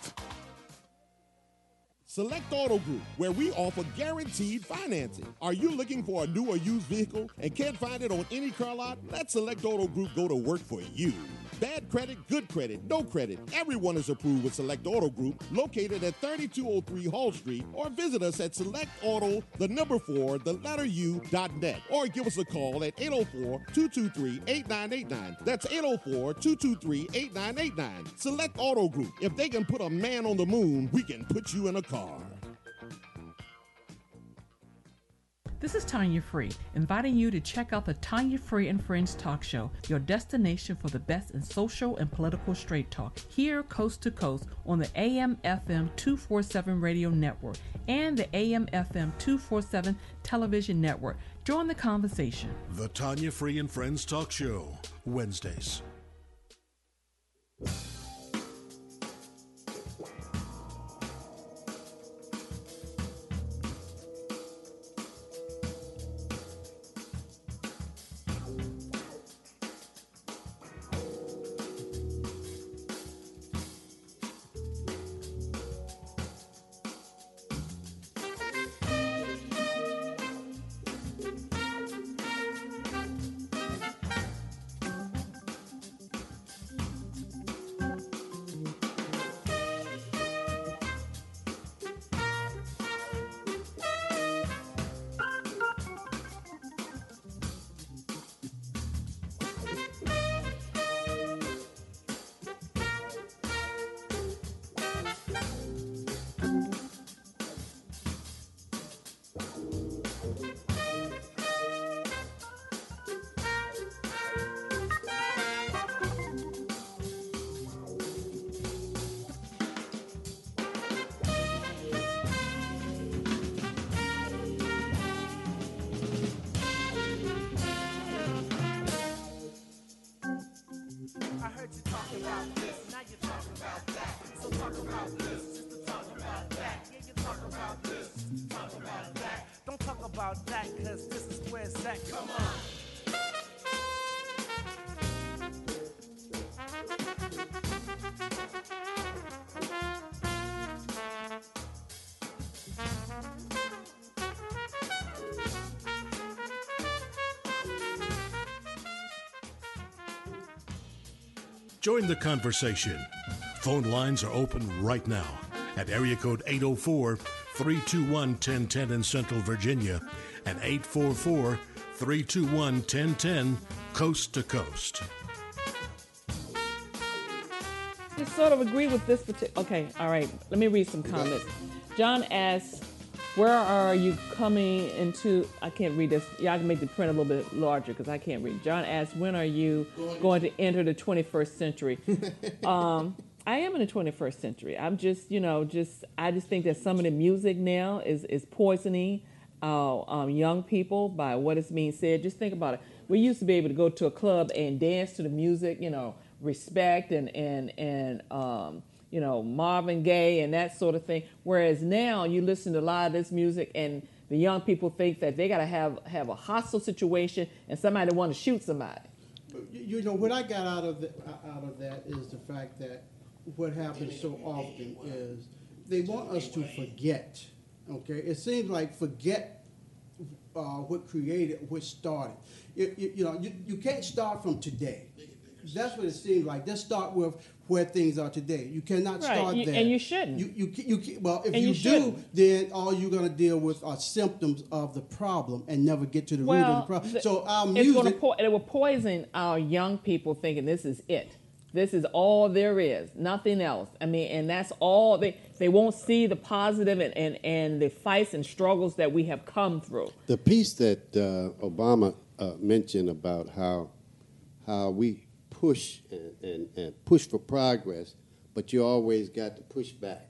Select Auto Group, where we offer guaranteed financing. Are you looking for a new or used vehicle and can't find it on any car lot? Let Select Auto Group go to work for you. Bad credit, good credit, no credit. Everyone is approved with Select Auto Group, located at thirty-two oh three Hall Street, or visit us at Select Auto, the number four, the letter U, dot net, or give us a call at eight oh four, two two three, eight nine eight nine. That's eight oh four, two two three, eight nine eight nine. Select Auto Group. If they can put a man on the moon, we can put you in a car. This is Tanya Free, inviting you to check out the Tanya Free and Friends Talk Show, your destination for the best in social and political straight talk, here coast to coast on the A M F M two forty-seven radio network and the A M F M two forty-seven television network. Join the conversation. The Tanya Free and Friends Talk Show, Wednesdays. Don't talk about that, cause this is where it's at. Come on. Join the conversation. Phone lines are open right now at area code eight oh four, three two one, one oh one oh in Central Virginia and eight four four, three two one, one oh one oh coast to coast. I sort of agree with this particular. Okay, all right. Let me read some comments. John asks, "Where are you coming into?" I can't read this. Yeah, I can make the print a little bit larger because I can't read. John asks, "When are you going to enter the twenty-first century?" um, I am in the twenty-first century. I'm just, you know, just I just think that some of the music now is is poisoning uh, um, young people by what is being said. Just think about it. We used to be able to go to a club and dance to the music, you know, Respect and and and um, you know, Marvin Gaye and that sort of thing. Whereas now you listen to a lot of this music and the young people think that they got to have have a hostile situation and somebody want to shoot somebody. You, you know, what I got out of the, out of that is the fact that what happens so often is they want us to forget. Okay, it seems like forget uh, what created, what started. You, you, you know, you, you can't start from today. That's what it seems like. Just start with where things are today. You cannot Right, start you- there, and you shouldn't. You, you, you, you well, if And you, you do, shouldn't. then all you're going to deal with are symptoms of the problem and never get to the root of the Well, problem. the- So our it's music, going to po- it will poison our young people thinking this is it. This is all there is, nothing else. I mean, and that's all they they won't see the positive and, and, and the fights and struggles that we have come through. The piece that uh, Obama uh, mentioned about how how we push and, and, and push for progress, but you always got to push back.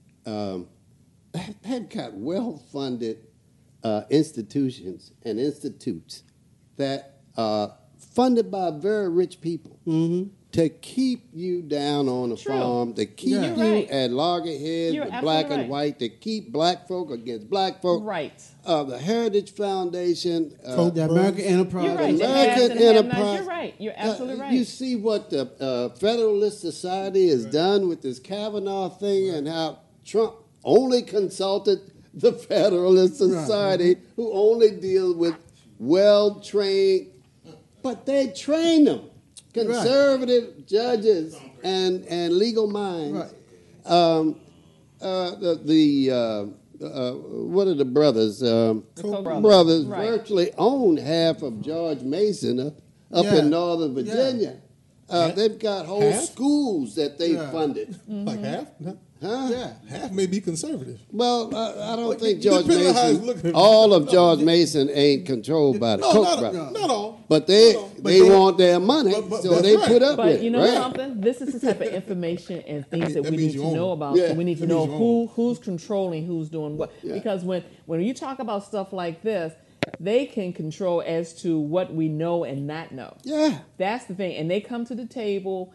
Um, that, that got well-funded uh, institutions and institutes that are funded by very rich people to keep you down on the True. farm, to keep You're you right. at loggerheads You're with absolutely black and right. white, to keep black folk against black folk. Right. Uh, the Heritage Foundation, uh, the American Enterprise. You're right. The The American haves and have-nots. Enterprise. You're right. You're absolutely Uh, right. You see what the uh, Federalist Society has done with this Kavanaugh thing and how Trump only consulted the Federalist Society, who only deal with well-trained, but they train them. Conservative judges and, and legal minds. Um, uh, the the uh, uh, what are the brothers? Um, Koch brothers brothers. Right. virtually own half of George Mason up, up Yeah. in Northern Virginia. Uh, they've got whole Half? schools that they Yeah. funded. Like half? Huh? Yeah, half may be conservative. Well, I, I don't Well, think it George depends on how it's Mason, looking. all of George Mason ain't controlled by the No, Koch not, brothers. not all. But they But they, they- want their money, But- but so that's they right. put up But with you it. know right? something? This is the type of information and things that, That we means need you to own know it. about. Yeah. So we need to That know means you who who's controlling who's doing what. Yeah. Because when when you talk about stuff like this, they can control as to what we know and not know. Yeah. That's the thing. And they come to the table,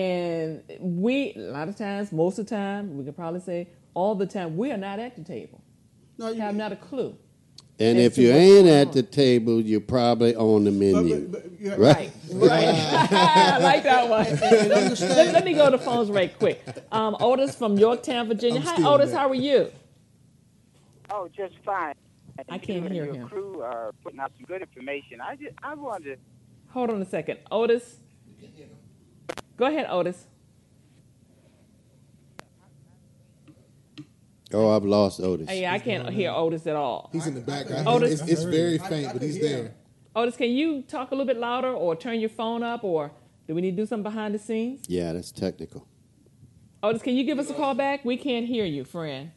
and we a lot of times, most of the time, we could probably say all the time, we are not at the table. No, you- have not a clue. And as if to you what's ain't going at on. the table, you're probably on the menu. but- but you're- right? Right. I like that one. And understand- let, let me go to phones right quick. Um, Otis from Yorktown, Virginia. I'm Hi, still Otis. there. How are you? Oh, just fine. I can't You and hear your him. crew are putting out some good information. I just, I wanted. Hold on a second. Otis. Go ahead, Otis. Oh, I've lost Otis. Hey, I can't hear Otis at all. He's in the background. Otis- It's, it's very I- faint, I but can he's hear there. him. Otis, can you talk a little bit louder or turn your phone up, or do we need to do something behind the scenes? Yeah, that's technical. Otis, can you give us a call back? We can't hear you, friend.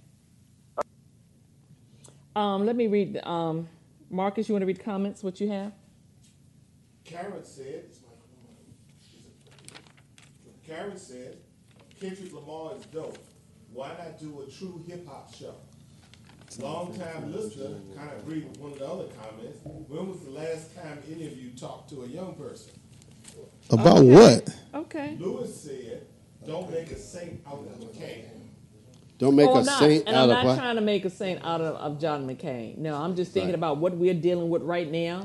Um, let me read. Um, Marcus, you want to read comments? What you have? Karen said, Karen said, Kendrick Lamar is dope. Why not do a true hip hop show? Long time listener, kind of agreed with one of the other comments. When was the last time any of you talked to a young person? About what? Okay. Lewis said, Don't make a saint out of McCain. Don't make oh, a not. saint and out I'm of not what? trying to make a saint out of, of John McCain. No, I'm just thinking Right. about what we're dealing with right now.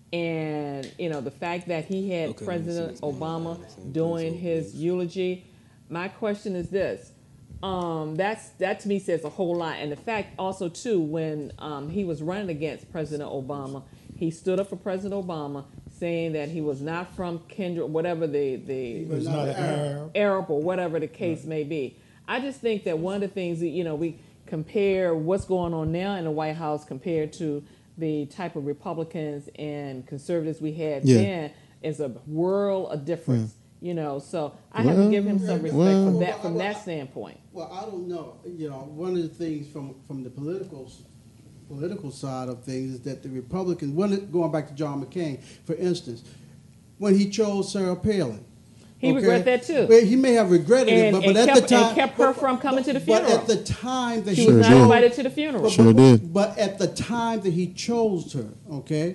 And, you know, the fact that he had Okay, President Obama doing his eulogy. My question is this. Um, that's that to me says a whole lot. And the fact also, too, when um, he was running against President Obama, he stood up for President Obama saying that he was not from kindred, whatever the, the was not an Arab. Arab or whatever the case may be. I just think that one of the things that, you know, we compare what's going on now in the White House compared to the type of Republicans and conservatives we had Yeah. then is a world of difference. You know, so I have Well, to give him some respect well- from that from that standpoint. Well, I don't know. You know, one of the things from from the political political side of things is that the Republicans, when going back to John McCain, for instance, when he chose Sarah Palin. He regret that too. Well, he may have regretted And- it, but, and but at kept- the time, and kept her from coming to the But funeral. at the time that She he was not chose- invited to the funeral. But, Sure but- did. But at the time that he chose her, okay,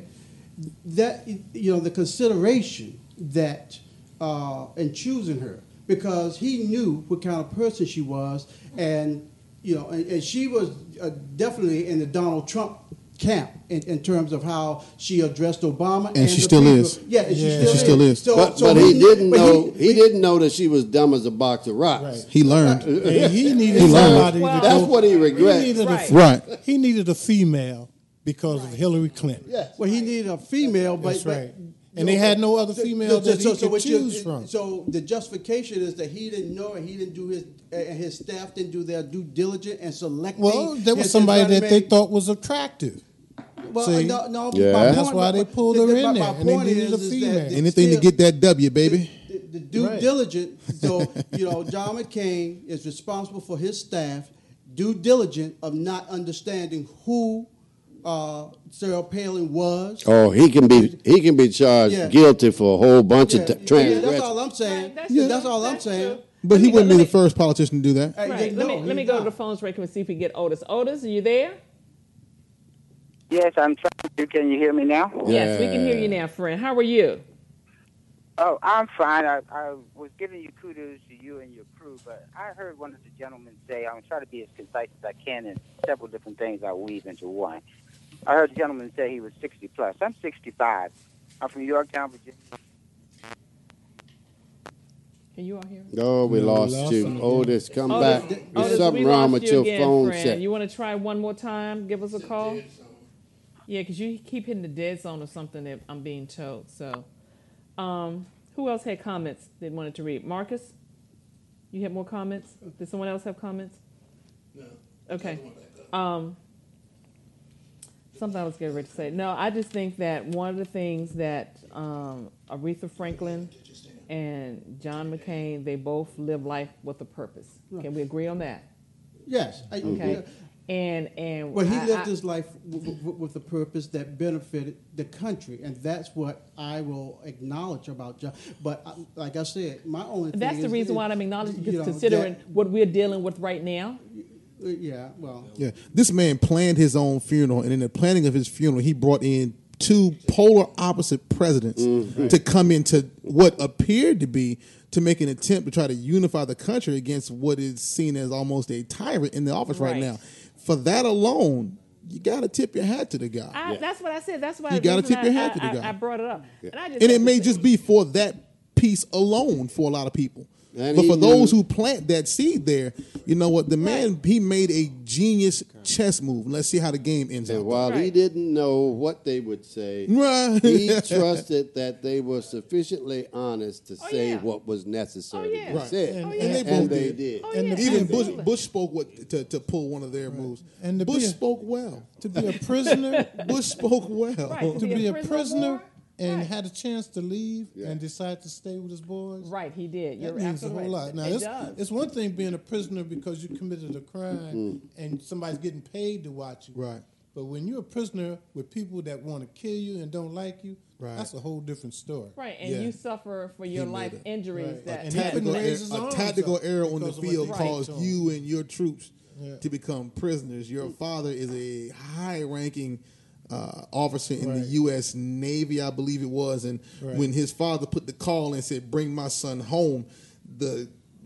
that you know the consideration that uh, in choosing her, because he knew what kind of person she was, and you know, and, and she was uh, definitely in the Donald Trump camp in, in terms of how she addressed Obama, And she the still people. is. Yeah, and she Yeah. still She still is. So, But, so but he didn't but know. He, didn't know that she was dumb as a box of rocks. He learned. And he needed He learned. somebody Well, to that's go- what he regrets. He needed, Right. a, Right. he needed a female because of Hillary Clinton. Yes. Well, he needed a female, but That's but- right. And they had no other female that he could what you- choose from. So the justification is that he didn't know, and he didn't do his, and his staff didn't do their due diligence and selecting. Well, there was his- somebody his that they running thought was attractive. mate. Well, See? no, no. Yeah. my That's point- why they my- pulled the- her the- in my- there, my and they point needed is- a is that female. the- Anything to still- get that W, baby. the, the due Right. diligence. So you know, John McCain is responsible for his staff due diligence of not understanding who uh, Sarah Palin was. Oh, he can be he can be charged Yeah. guilty for a whole bunch Yeah, of t- yeah, transgressions. that's all I'm saying. Right, that's yeah, true. that's all I'm That's saying. true. But he Let me wouldn't go- be let the first politician to do that. Hey, Right. yeah, Let no, me let he's me go not. to the phones right quick and see if we get Otis. Otis, are you there? Yes, I'm trying to. Can you hear me now? Yes, we can hear you now, friend. How are you? Oh, I'm fine. I, I was giving you kudos to you and your crew, but I heard one of the gentlemen say, I'm trying to be as concise as I can, and several different things I weave into one. I heard the gentleman say he was sixty plus. I'm sixty-five. I'm from Yorktown, Virginia. Can you all hear me? Oh, we No, we lost lost you. him again. Otis, come Otis, back. Otis, There's something we wrong lost with you your again, phone friend. set. You want to try one more time? Give us a call. Yeah, because you keep hitting the dead zone or something that I'm being told. So, um, who else had comments they wanted to read? Marcus, you had more comments? Did someone else have comments? No. Okay. Um, something I was getting ready to say. No, I just think that one of the things that um, Aretha Franklin and John McCain, they both live life with a purpose. Can we agree on that? Yes. I, Okay. And and Well, he I- lived I- his life w- w- with a purpose that benefited the country, and that's what I will acknowledge about John. But I, like I said, my only thing That's the is- reason is, why I'm acknowledging, you because know, considering that- what we're dealing with right now. uh, yeah, well, Yeah, this man planned his own funeral, and in the planning of his funeral, he brought in two polar opposite presidents to come into what appeared to be to make an attempt to try to unify the country against what is seen as almost a tyrant in the office right, Right. now. For that alone, you got to tip your hat to the guy. I, That's what I said. That's why You the gotta reason tip your I- hat to the I- guy. I brought it up. And, I just And it have to may say- just be for that piece alone for a lot of people. And but he for those knew- who plant that seed there, you know what? The man, he made a genius chess move. Let's see how the game ends And out. while he Right. didn't know what they would say, Right. he trusted that they were sufficiently honest to Oh, say yeah. what was necessary Oh, yeah. to be Right. said. And- Oh, yeah. And they And both they did. did. Oh, And yeah, the- Even Bush, absolutely. Bush spoke what, to, to pull one of their moves. And to Bush be a- spoke well. To be a prisoner, Bush spoke well. Right. to be a prisoner of prisoner war? and Right. had a chance to leave Yeah. and decide to stay with his boys. Right, he did. You're That means a absolutely whole right. lot. Now, it it's, does. it's one thing being a prisoner because you committed a crime Mm-hmm. and somebody's getting paid to watch you. Right. But when you're a prisoner with people that want to kill you and don't like you, Right. that's a whole different story. Right, and Yeah. you suffer for your made life it. injuries Right. that, And that he couldn't Tactical, raise error, his a arms tactical up error on the because of what field they did caused to him. you and your troops Yeah. to become prisoners. Your father is a high-ranking uh, officer in Right. the U S Navy, I believe it was, and Right. when his father put the call and said, "Bring my son home," the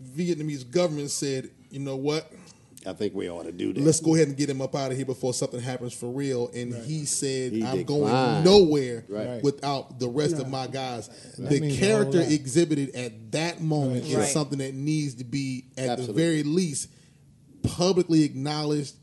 Vietnamese government said, you know what? I think we ought to do that. Let's go ahead and get him up out of here before something happens for real. And right. he said, he I'm declined. going nowhere right. without the rest No. of my guys. That The character all that. exhibited at that moment Right. is Right. something that needs to be, at Absolutely. the very least, publicly acknowledged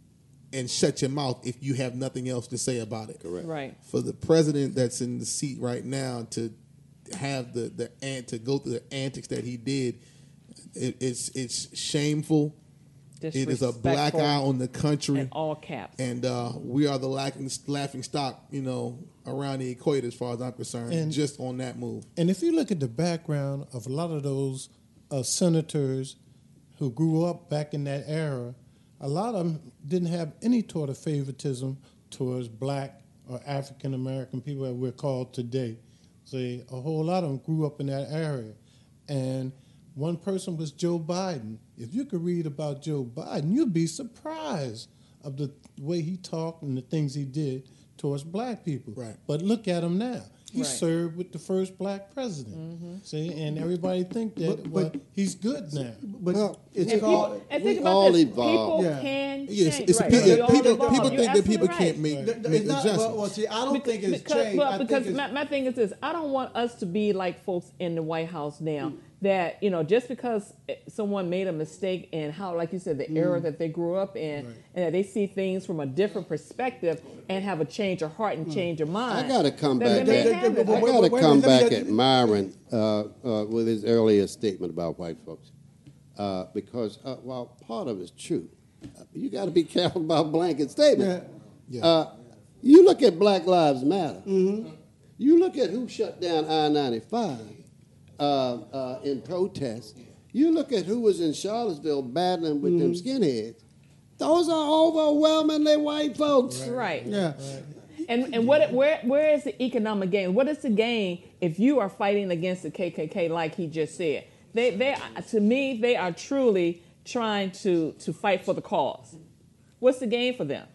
and shut your mouth if you have nothing else to say about it. Correct. Right. For the president that's in the seat right now to have the the and to go through the antics that he did, it, it's it's shameful. It is a black Disrespectful eye on the country, in all caps. and uh, we are the laughing, laughing stock, you know, around the equator as far as I'm concerned. And- just on that move. And if you look at the background of a lot of those uh, senators who grew up back in that era, a lot of them didn't have any sort of favoritism towards black or African American people that we're called today. See, a whole lot of them grew up in that area. And one person was Joe Biden. If you could read about Joe Biden, you'd be surprised of the way he talked and the things he did towards black people. Right. But look at him now. He Right. served with the first black president. Mm-hmm. See, and everybody think that But- well, but- he's good now. But Well, it's And, called. people, and think we about all this. evolve. People Yeah. can Yes, change. it's right. people, We all people, evolve. people You're think that people absolutely can't right. make, Th- th- make it's not- adjustments. well, well, see, I don't Because, think it's because, changed. well, I think because it's- my, my thing is this: I don't want us to be like folks in the White House now. That you know, just because someone made a mistake in how, like you said, the era that they grew up in, and that they see things from a different perspective and have a change of heart and change of mind. I got to come then back they at, have it. I Wait, got to wait, wait, come let me back get- at Myron uh, uh, with his earlier statement about white folks, uh, because uh, while part of it's true, uh, you got to be careful about blanket statements. Yeah. Uh, you look at Black Lives Matter. Mm-hmm. You look at who shut down I ninety-five uh, uh, in protest. You look at who was in Charlottesville battling with them skinheads. Those are overwhelmingly white folks. Right. Yeah. And and what where where is the economic gain? What is the gain if you are fighting against the K K K like he just said? They they to me they are truly trying to to fight for the cause. What's the gain for them?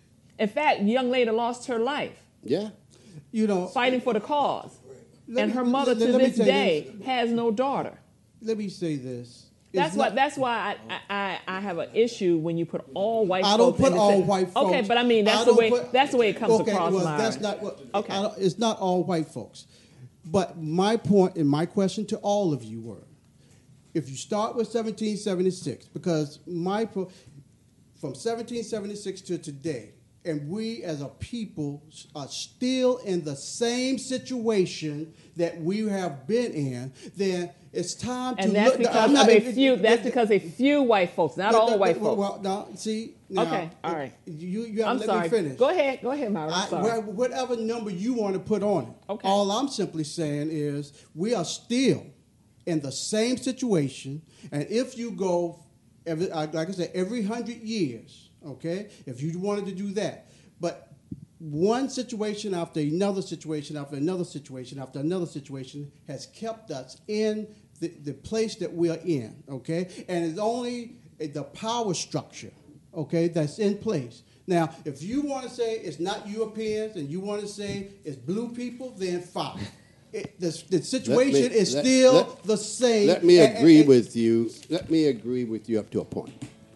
In fact, the young lady lost her life Yeah. You know, fighting for the cause, Let and me- her mother let- to let me this say day this. has no daughter. let me say this. That's It's why. not- That's why I, I I have an issue when you put all white. I don't folks put in the all same- white folks. Okay, but I mean that's I the don't way. put- that's the way it comes okay, across. well, Myron. that's not what. Okay. I don't- it's not all white folks. But my point and my question to all of you were, if you start with seventeen seventy-six, because my pro, from seventeen seventy-six to today, and we as a people are still in the same situation that we have been in, then it's time to And that's look. because I'm of not- a few. That's because a few white folks, not No, all no, white well, folks. Well, now, see. Now, Okay, all right. You, you have I'm to let sorry. me finish. Go ahead. Go ahead, Myron. I'm I, sorry. wha- whatever number you want to put on it. Okay. All I'm simply saying is we are still in the same situation, and if you go, every, like I said, every hundred years, okay, if you wanted to do that, but one situation after another situation after another situation after another situation has kept us in the, the place that we are in, okay, and it's only the power structure, okay, that's in place. Now, if you want to say it's not Europeans and you want to say it's blue people, then fine. It, the, the situation Let me- is let- still let- the same. Let me And- and- agree and- with you. Let me agree with you up to a point.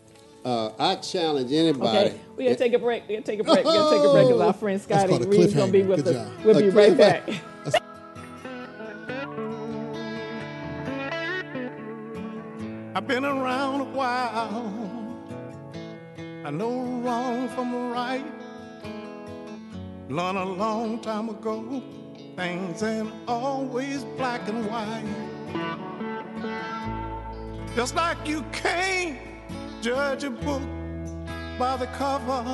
Uh, I challenge anybody. Okay, we gotta take a break. We gotta take a break. We gotta take a break because our friend That's Scotty called a Reed's gonna be cliffhanger. with Good us. job. We'll be A right cliffhanger. back. I've been around a while. I know wrong from right. Learned a long time ago, things ain't always black and white. Just like you can't judge a book by the cover,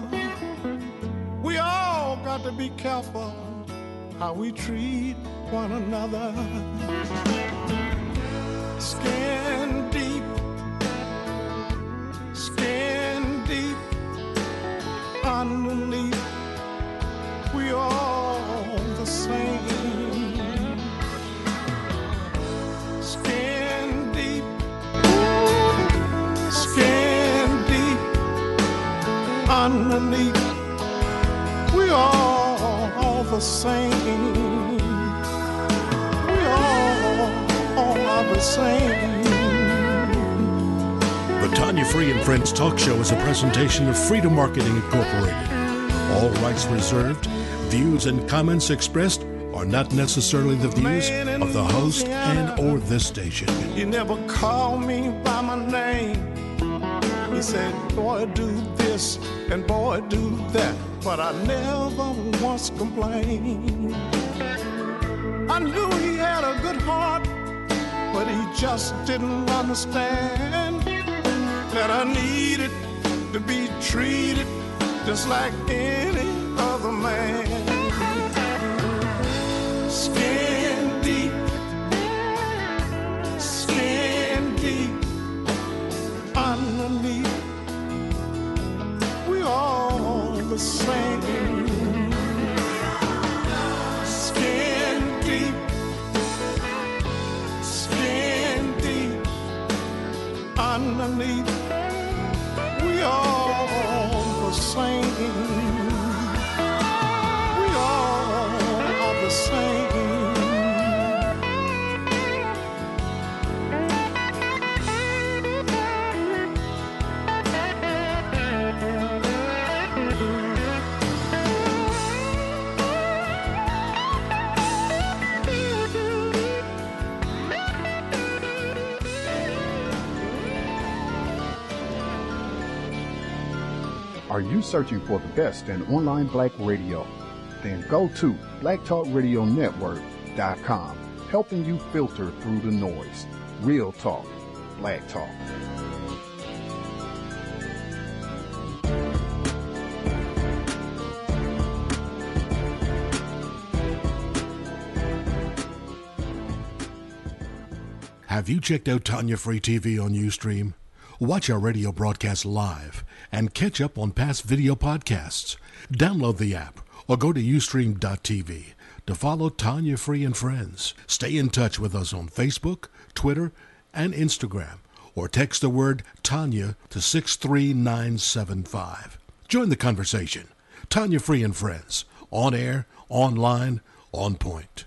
we all got to be careful how we treat one another. Skin deep, skin deep, underneath, we all the same. Skin deep, skin deep, underneath, we all the same. We all, all are the same. The Tanya Free and Friends Talk Show is a presentation of Freedom Marketing Incorporated. All rights reserved. Views and comments expressed are not necessarily the views of the host and or this station. You never called me by my name. He said, boy, do this and boy, do that. But I never once complained. I knew he had a good heart, but he just didn't understand that I needed to be treated just like any other man. Skin deep, skin deep, underneath, we all the same. Skin deep, skin deep, underneath, we all the same. We all are the same. Are you searching for the best in online black radio? Then go to black talk radio network dot com, helping you filter through the noise. Real talk, black talk. Have you checked out Tanya Free T V on Ustream? Watch our radio broadcast live and catch up on past video podcasts. Download the app or go to ustream dot t v to follow Tanya Free and Friends. Stay in touch with us on Facebook, Twitter, and Instagram, or text the word Tanya to six three nine seven five. Join the conversation. Tanya Free and Friends, on air, online, on point.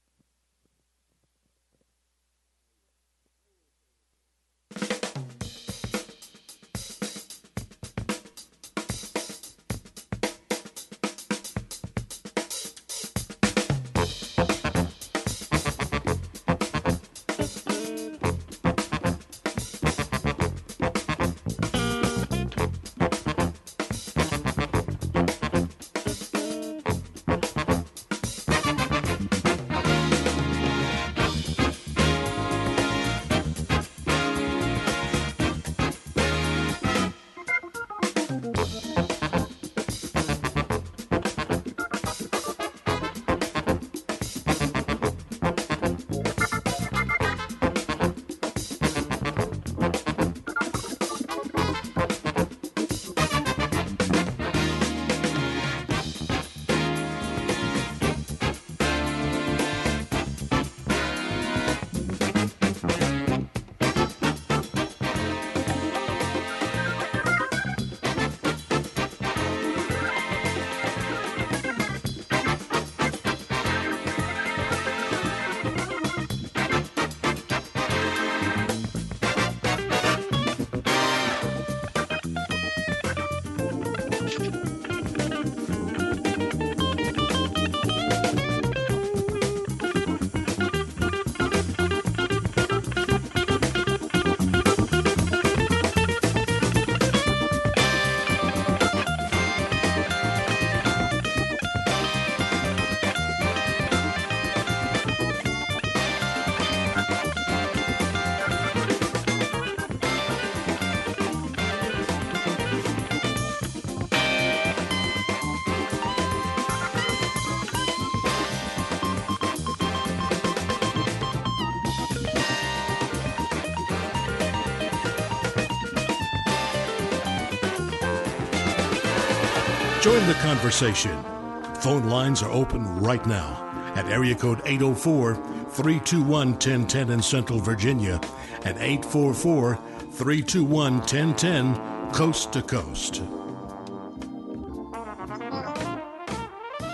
Join the conversation. Phone lines are open right now at area code eight oh four, three two one, one oh one oh in Central Virginia and eight four four, three two one, one oh one oh coast to coast.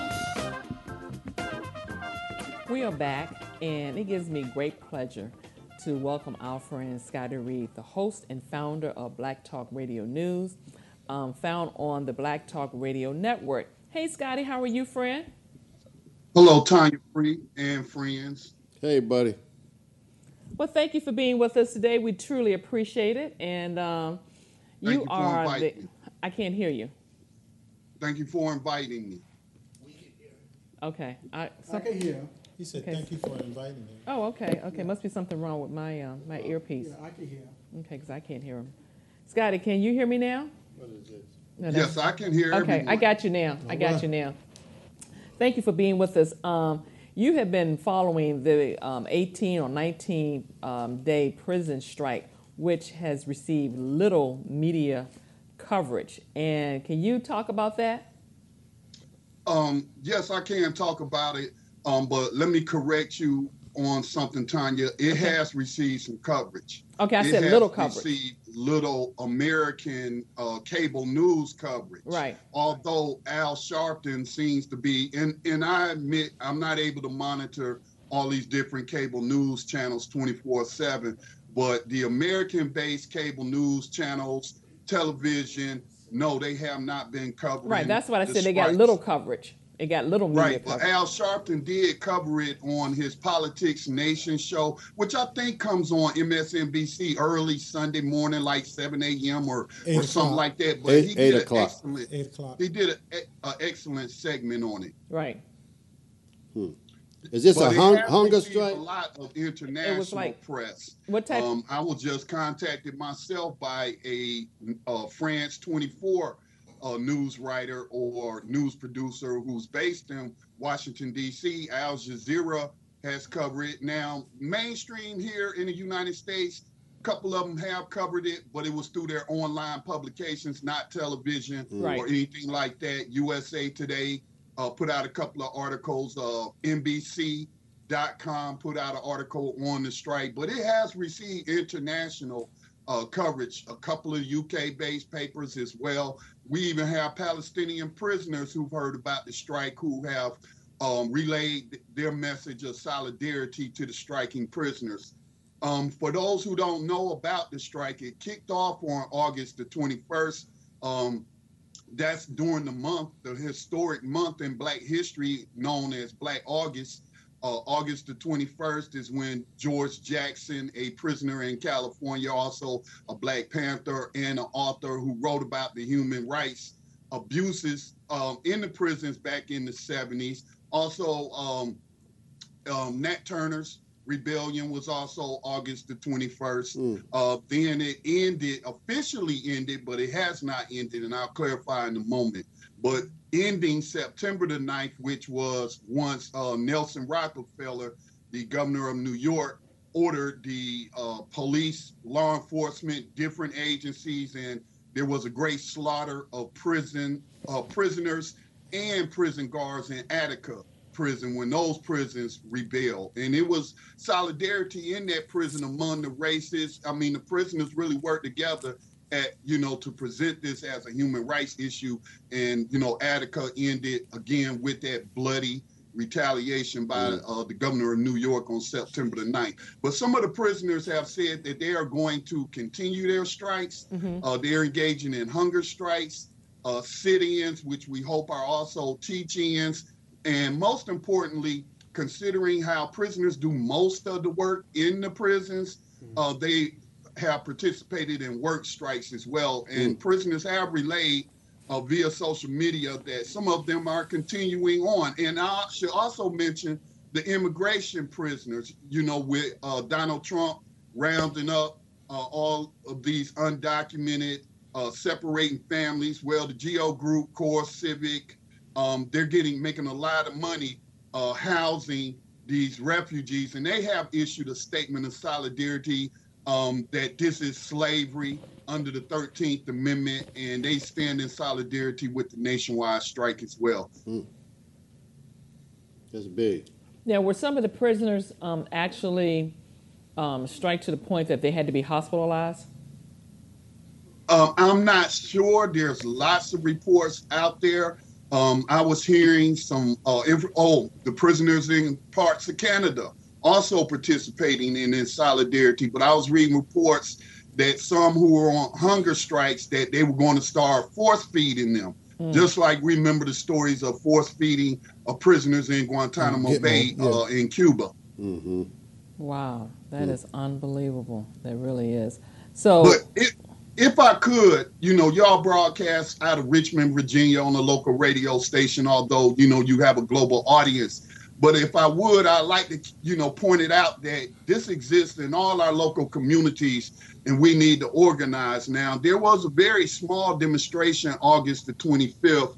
We are back, and it gives me great pleasure to welcome our friend Scotty Reed, the host and founder of Black Talk Radio News, um, found on the Black Talk Radio Network. Hey, Scotty, how are you, friend? Hello, Tanya Free and friends. Hey, buddy. Well, thank you for being with us today. We truly appreciate it. And um, you, Thank you for are the, inviting me. I can't hear you. Thank you for inviting me. Okay. I, I can hear. He said, Okay. thank you for inviting me. Oh, okay. Okay. Must be something wrong with my uh, my earpiece. Yeah, I can hear. Okay, because I can't hear him. Scotty, can you hear me now? What is this? No, Yes, I can hear Okay, everyone. I got you now. I got you now. Thank you for being with us. Um, you have been following the um, eighteen or nineteen um, day prison strike, which has received little media coverage. And can you talk about that? Um, yes, I can talk about it, um, but let me correct you on something, Tanya. It Okay. has received some coverage. Okay, I It said has little coverage. received little American uh, cable news coverage. Right. Although Al Sharpton seems to be, and, and I admit I'm not able to monitor all these different cable news channels twenty-four seven, but the American-based cable news channels, television, no, they have not been covering. Right, that's what I the said. They got strikes. little coverage. It got little media Right, but coverage. Al Sharpton did cover it on his Politics Nation show, which I think comes on M S N B C early Sunday morning, like seven a.m. or, Eight or something o'clock. like that. But Eight- he eight did an o'clock. excellent, Eight o'clock. he did an excellent segment on it. Right. Hmm. Is this But a it hung, has hunger received strike? A lot of international like- press. What type? Um, I was just contacted myself by a uh, France twenty-four uh, news writer or news producer who's based in Washington, D C. Al Jazeera has covered it. Now, mainstream here in the United States, a couple of them have covered it, but it was through their online publications, not television Right. or anything like that. U S A Today uh, put out a couple of articles. Uh, N B C dot com put out an article on the strike, but it has received international uh, coverage. A couple of U K-based papers as well. We even have Palestinian prisoners who've heard about the strike who have um, relayed their message of solidarity to the striking prisoners. Um, for those who don't know about the strike, it kicked off on August the twenty-first. Um, that's during the month, the historic month in Black history known as Black August. Uh, August the twenty-first is when George Jackson, a prisoner in California, also a Black Panther and an author who wrote about the human rights abuses um, in the prisons back in the seventies. Also, um, um, Nat Turner's rebellion was also August the twenty-first. Mm. Uh, then it ended, officially ended, but it has not ended, and I'll clarify in a moment. But ending September the ninth, which was once uh, Nelson Rockefeller, the governor of New York, ordered the uh, police, law enforcement, different agencies, and there was a great slaughter of prison uh, prisoners and prison guards in Attica prison when those prisons rebelled. And it was solidarity in that prison among the races. I mean, the prisoners really worked together at, you know, to present this as a human rights issue. And, you know, Attica ended again with that bloody retaliation by uh, the governor of New York on September the ninth. But some of the prisoners have said that they are going to continue their strikes. Mhm. Uh, they're engaging in hunger strikes, uh, sit-ins, which we hope are also teach-ins. And most importantly, considering how prisoners do most of the work in the prisons, uh, they have participated in work strikes as well. And prisoners have relayed uh, via social media that some of them are continuing on. And I should also mention the immigration prisoners, you know, with uh, Donald Trump rounding up uh, all of these undocumented, uh, separating families. Well, the G O Group, Core Civic, um, they're getting making a lot of money uh, housing these refugees. And they have issued a statement of solidarity um, that this is slavery under the thirteenth Amendment, and they stand in solidarity with the nationwide strike as well. Mm. That's big. Now, were some of the prisoners um, actually um, strike to the point that they had to be hospitalized? Um, I'm not sure. There's lots of reports out there. Um, I was hearing some, uh, inf- oh, the prisoners in parts of Canada also participating in, in solidarity. But I was reading reports that some who were on hunger strikes, that they were going to start force feeding them. Mm. Just like remember the stories of force feeding of prisoners in Guantanamo Get Bay yeah. uh, in Cuba. Mm-hmm. Wow, that mm. is unbelievable. That really is. So, but if, if I could, you know, y'all broadcast out of Richmond, Virginia on a local radio station, although, you know, you have a global audience. But if I would, I'd like to, you know, point it out that this exists in all our local communities, and we need to organize. Now, there was a very small demonstration August the twenty-fifth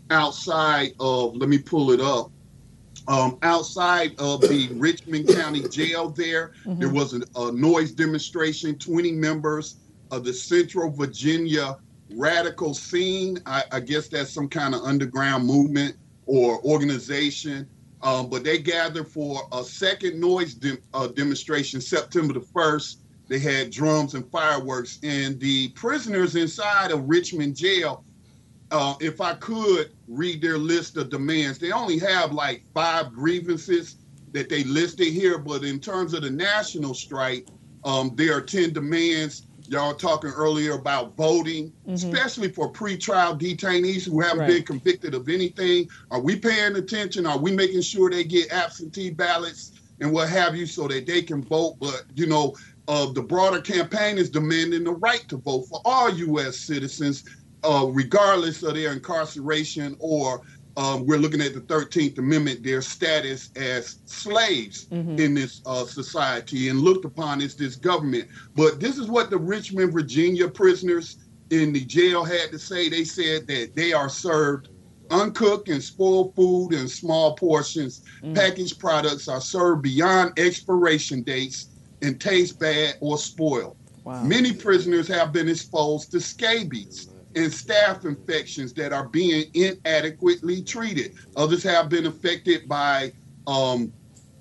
outside of, let me pull it up, um, outside of the Richmond County Jail there. Mm-hmm. There was a, a noise demonstration, twenty members of the Central Virginia Radical Scene. I, I guess that's some kind of underground movement or organization. Um, but they gathered for a second noise de- uh, demonstration September the first. They had drums and fireworks. And the prisoners inside of Richmond Jail, uh, if I could read their list of demands, they only have like five grievances that they listed here. But in terms of the national strike, um, there are ten demands. Y'all talking earlier about voting, mm-hmm. especially for pretrial detainees who haven't right. been convicted of anything. Are we paying attention? Are we making sure they get absentee ballots and what have you so that they can vote? But, you know, uh, the broader campaign is demanding the right to vote for all U S citizens, uh, regardless of their incarceration or Um, we're looking at the thirteenth Amendment, their status as slaves mm-hmm. in this uh, society and looked upon as this government. But this is what the Richmond, Virginia prisoners in the jail had to say. They said that they are served uncooked and spoiled food in small portions. Mm-hmm. Packaged products are served beyond expiration dates and taste bad or spoiled. Wow. Many prisoners have been exposed to scabies and staph infections that are being inadequately treated. Others have been affected by um,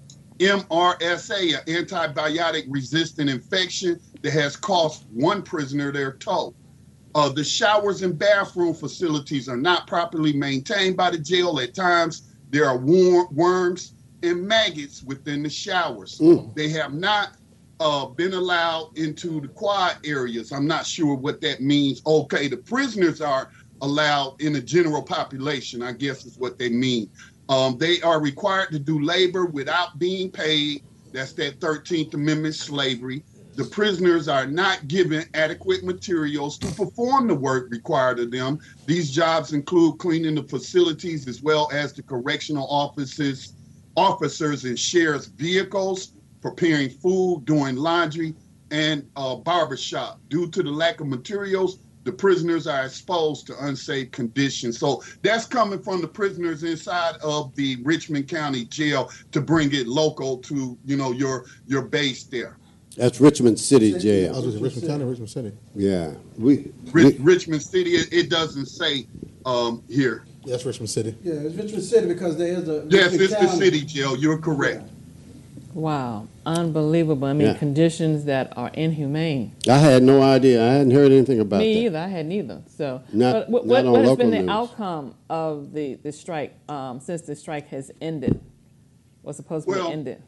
M R S A, an antibiotic-resistant infection that has cost one prisoner their toe. Uh, the showers and bathroom facilities are not properly maintained by the jail. At times, there are wor- worms and maggots within the showers. Mm. They have not Uh, been allowed into the quad areas. I'm not sure what that means. Okay, the prisoners are allowed in the general population, I guess is what they mean. Um, they are required to do labor without being paid. That's that thirteenth Amendment slavery. The prisoners are not given adequate materials to perform the work required of them. These jobs include cleaning the facilities as well as the correctional offices, officers and sheriff's vehicles, preparing food, doing laundry, and uh, barbershop. Due to the lack of materials, the prisoners are exposed to unsafe conditions. So that's coming from the prisoners inside of the Richmond County Jail to bring it local to, you know, your your base there. That's Richmond City Jail. I was in Richmond County, Richmond City. Yeah, we, Rich, we Richmond City. It, it doesn't say um, here. Yeah, that's Richmond City. Yeah, it's Richmond City because there is a. Yes, Richmond it's County. the city jail. You're correct. Yeah. Wow, unbelievable. I mean, Yeah. conditions that are inhumane. I had no idea. I hadn't heard anything about Me that. either. I hadn't either. So, Not- but what, not what, on what has local been the news. outcome of the, the strike um, since the strike has ended? Was supposed to Well, be ended.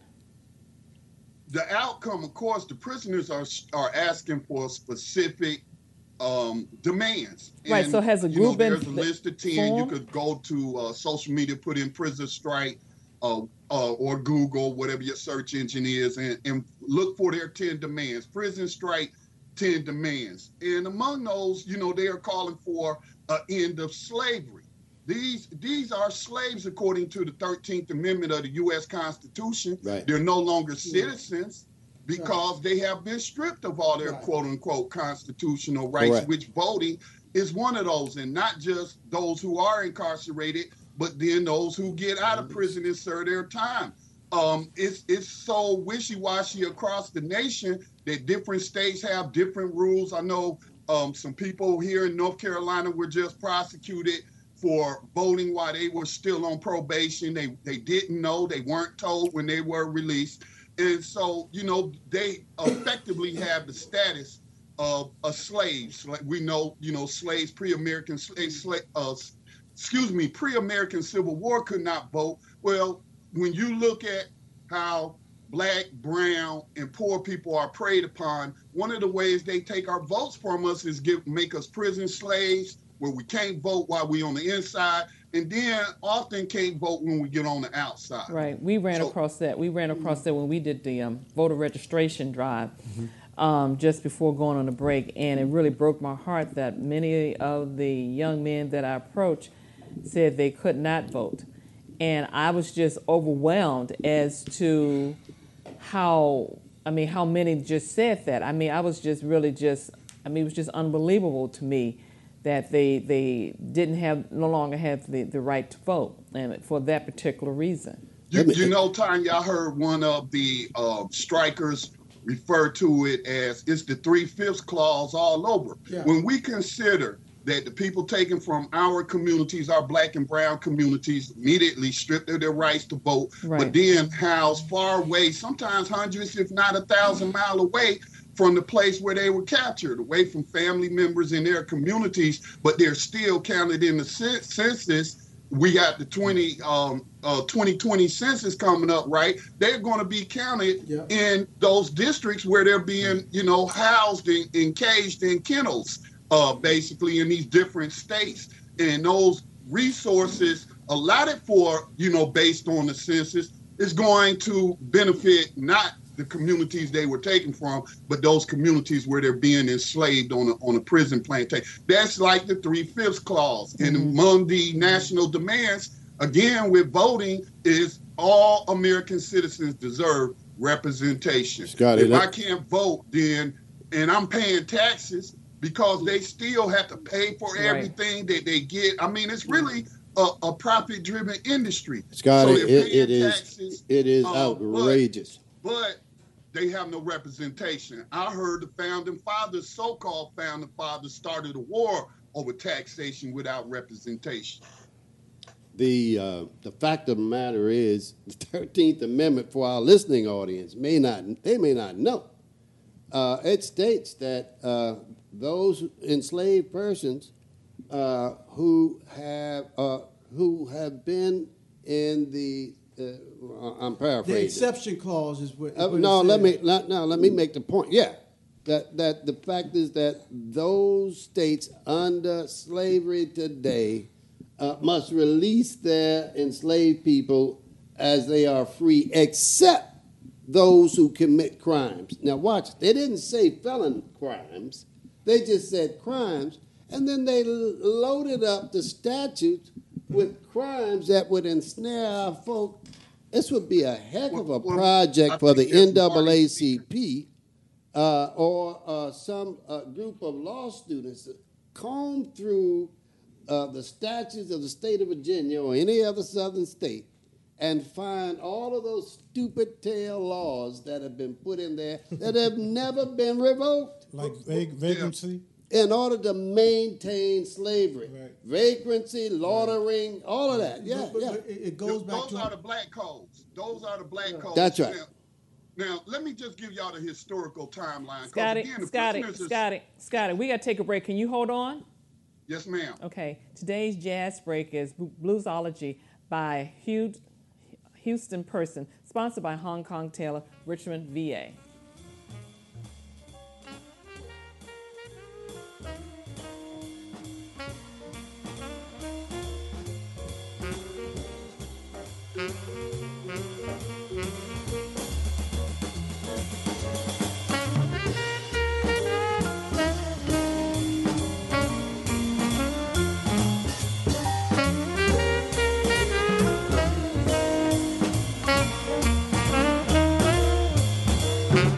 The outcome, of course, the prisoners are are asking for specific um, demands. Right, so has a you know, group been there's a list of ten. You formed? could go to uh, social media, put in prison strike, uh, uh, or Google, whatever your search engine is, and, and look for their ten demands. Prison strike, ten demands. And among those, you know, they are calling for an end of slavery. These these are slaves according to the thirteenth Amendment of the U S Constitution. Right. They're no longer citizens because they have been stripped of all their quote unquote constitutional rights, Correct. which voting is one of those, and not just those who are incarcerated, but then those who get out of prison and serve their time. Um, it's it's so wishy-washy across the nation that different states have different rules. I know um, some people here in North Carolina were just prosecuted for voting while they were still on probation. They they didn't know, they weren't told when they were released. And so, you know, they effectively have the status of a slaves. Like we know, you know, slaves, pre-American slaves, uh, excuse me, pre-American Civil War could not vote. Well, when you look at how black, brown, and poor people are preyed upon, one of the ways they take our votes from us is give make us prison slaves, where we can't vote while we on the inside, and then often can't vote when we get on the outside. Right. We ran So- across that. We ran across that when we did the um, voter registration drive um, just before going on a break, and it really broke my heart that many of the young men that I approached said they could not vote. And I was just overwhelmed as to how, I mean, how many just said that. I mean, I was just really just, I mean, it was just unbelievable to me that they they didn't have, no longer have the, the right to vote, and for that particular reason. You, you know, Tanya, I heard one of the uh, strikers refer to it as it's the three-fifths clause all over. Yeah. When we consider that the people taken from our communities, our black and brown communities, immediately stripped of their rights to vote, Right. but then housed far away, sometimes hundreds, if not a thousand mile away from the place where they were captured, away from family members in their communities, but they're still counted in the cen- census. We got the twenty, um, uh, twenty twenty census coming up, right? They're going to be counted Yeah. in those districts where they're being, you know, housed and, and caged in kennels, uh, basically in these different states. And those resources allotted for, you know, based on the census is going to benefit not the communities they were taken from, but those communities where they're being enslaved on a, on a prison plantation. That's like the three-fifths clause. And among the national demands, again, with voting, is all American citizens deserve representation. Scotty, if that- I can't vote, then, and I'm paying taxes because they still have to pay for Right. everything that they get. I mean, it's really a, a profit-driven industry. Scotty, So they're it, it paying is taxes, it is uh, outrageous. but they have no representation. I heard the founding fathers, so-called founding fathers, started a war over taxation without representation. The uh, the fact of the matter is, the thirteenth Amendment, for our listening audience, may not they may not know. Uh, it states that uh, those enslaved persons uh, who have uh, who have been in the uh, I'm paraphrasing. The exception clause is what. Uh, what it no, let says. me not, now let me make the point. Yeah, that that the fact is that those states under slavery today uh, must release their enslaved people as they are free, except those who commit crimes. Now, watch. They didn't say felon crimes; they just said crimes, and then they l- loaded up the statutes with crimes that would ensnare our folk. This would be a heck of a Well, project I for the think that's N double A C P uh, or uh, some uh, group of law students to comb through uh, the statutes of the state of Virginia or any other southern state and find all of those stupid tail laws that have been put in there that have never been revoked. Like vag- vagrancy. In order to maintain slavery, vagrancy, laundering, all of that. Yeah, But- but- yeah. but it it goes back Those to are the black codes. Those are the black codes. That's right. Now, now, let me just give y'all the historical timeline. 'cause Scotty, again, the Scotty, prisoners is- Scotty, Scotty, we got to take a break. Can you hold on? Yes, ma'am. Okay. Today's jazz break is Bluesology by Hugh, Houston Person, sponsored by Hong Kong Taylor, Richmond, V A. Thank you.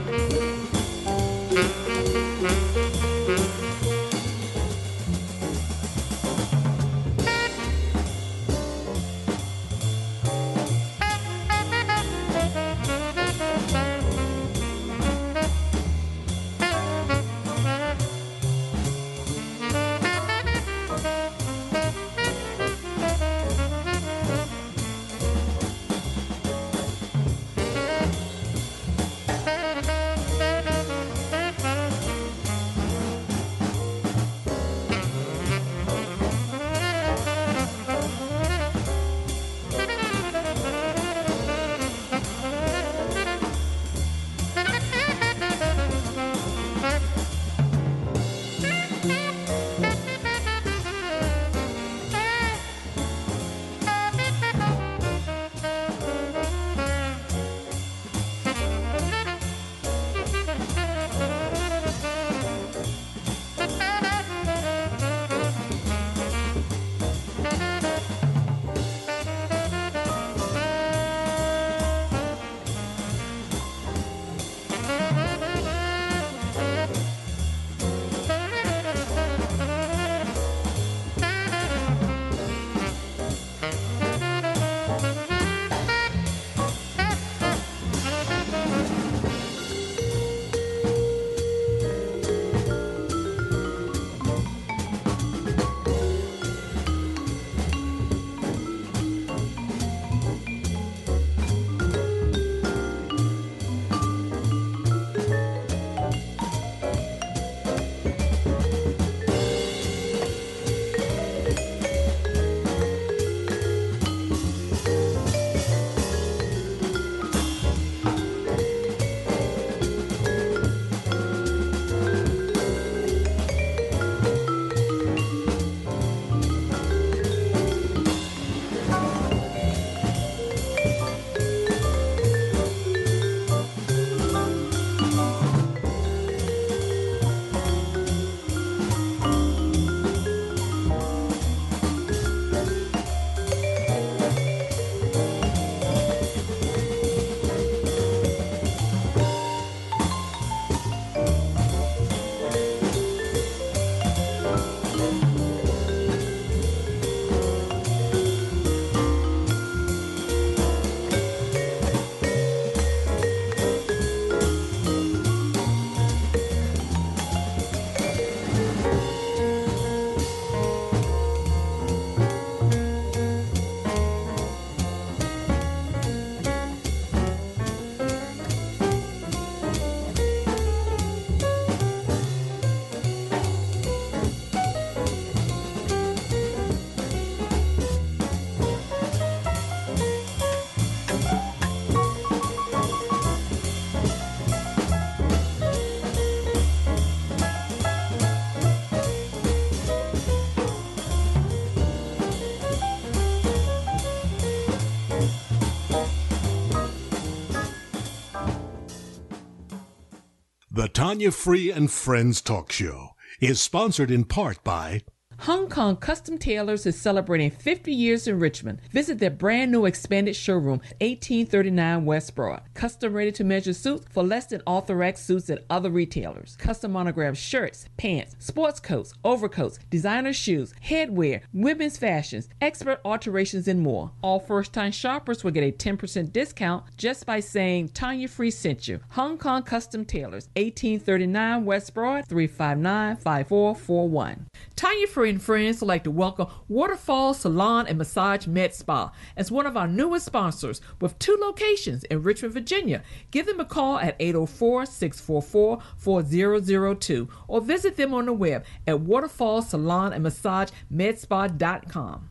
The Tanya Free and Friends Talk Show is sponsored in part by Hong Kong Custom Tailors is celebrating fifty years in Richmond. Visit their brand new expanded showroom, eighteen thirty-nine West Broad. Custom ready-to-measure suits for less than Author-X suits at other retailers. Custom monogrammed shirts, pants, sports coats, overcoats, designer shoes, headwear, women's fashions, expert alterations, and more. All first-time shoppers will get a ten percent discount just by saying Tanya Free sent you. Hong Kong Custom Tailors, eighteen thirty-nine West Broad, three five nine, five four four one. Tanya Free and Friends would like to welcome Waterfall Salon and Massage Med Spa as one of our newest sponsors with two locations in Richmond, Virginia. Give them a call at eight oh four, six four four, four oh oh two or visit them on the web at waterfall salon and massage med spa dot com.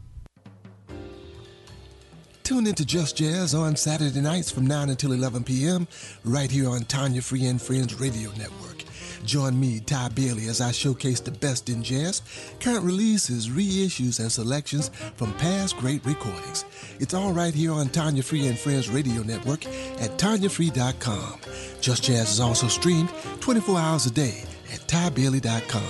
Tune into Just Jazz on Saturday nights from nine until eleven p.m. right here on Tanya Free and Friends Radio Network. Join me, Ty Bailey, as I showcase the best in jazz, current releases, reissues, and selections from past great recordings. It's all right here on Tanya Free and Friends Radio Network at tanya free dot com. Just Jazz is also streamed twenty-four hours a day at ty bailey dot com.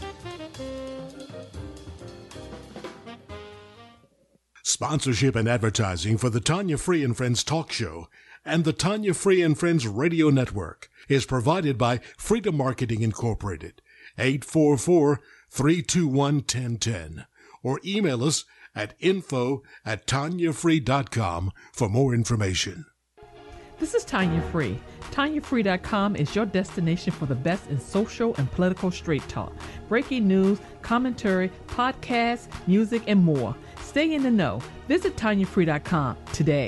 Sponsorship and advertising for the Tanya Free and Friends Talk Show and the Tanya Free and Friends Radio Network is provided by Freedom Marketing Incorporated, eight four four, three two one, one oh one oh, or email us at info at tanya free dot com for more information. This is Tanya Free. tanya free dot com is your destination for the best in social and political straight talk, breaking news, commentary, podcasts, music, and more. Stay in the know. Visit tanya free dot com today.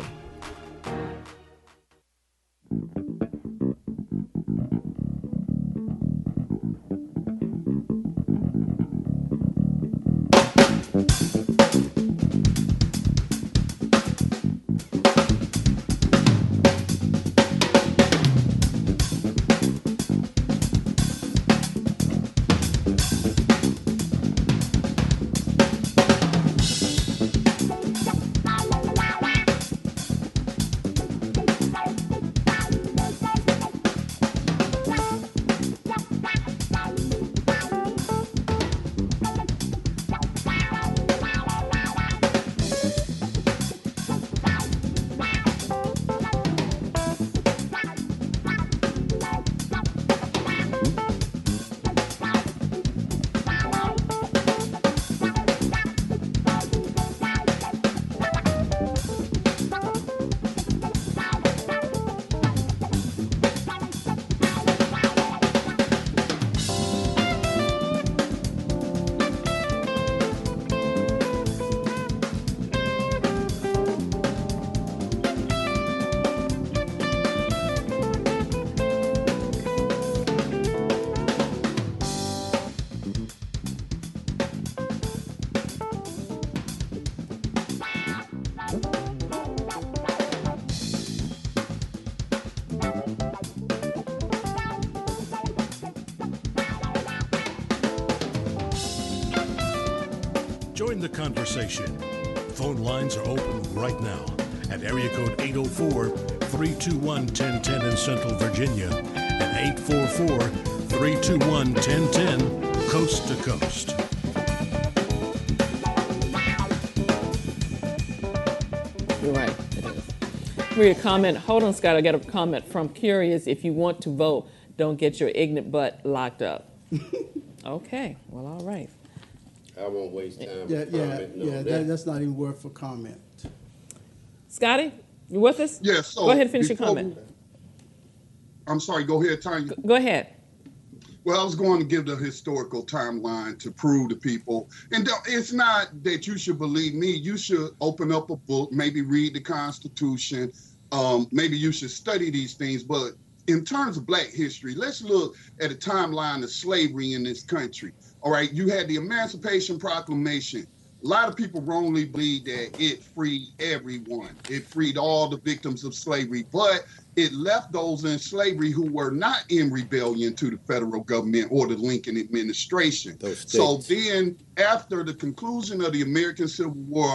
Join the conversation. Phone lines are open right now at area code eight oh four, three two one, one oh one oh in Central Virginia and eight four four, three two one, one oh one oh coast to coast. You're right, it is. Read a comment. Hold on, Scott. I got a comment from Curious. If you want to vote, don't get your ignorant butt locked up. Okay, well, all right. I won't waste time. Yeah, yeah, commenting yeah. on That, that. that's not even worth for comment. Scotty, you with us? Yes. So go ahead and finish your before comment. we- I'm sorry. Go ahead, Tanya. Go ahead. Well, I was going to give the historical timeline to prove to people. And don't- it's not that you should believe me. You should open up a book, maybe read the Constitution. Um, maybe you should study these things. But in terms of Black history, let's look at a timeline of slavery in this country. All right, you had the Emancipation Proclamation. A lot of people wrongly believe that it freed everyone. It freed all the victims of slavery, but it left those in slavery who were not in rebellion to the federal government or the Lincoln administration. So then, after the conclusion of the American Civil War,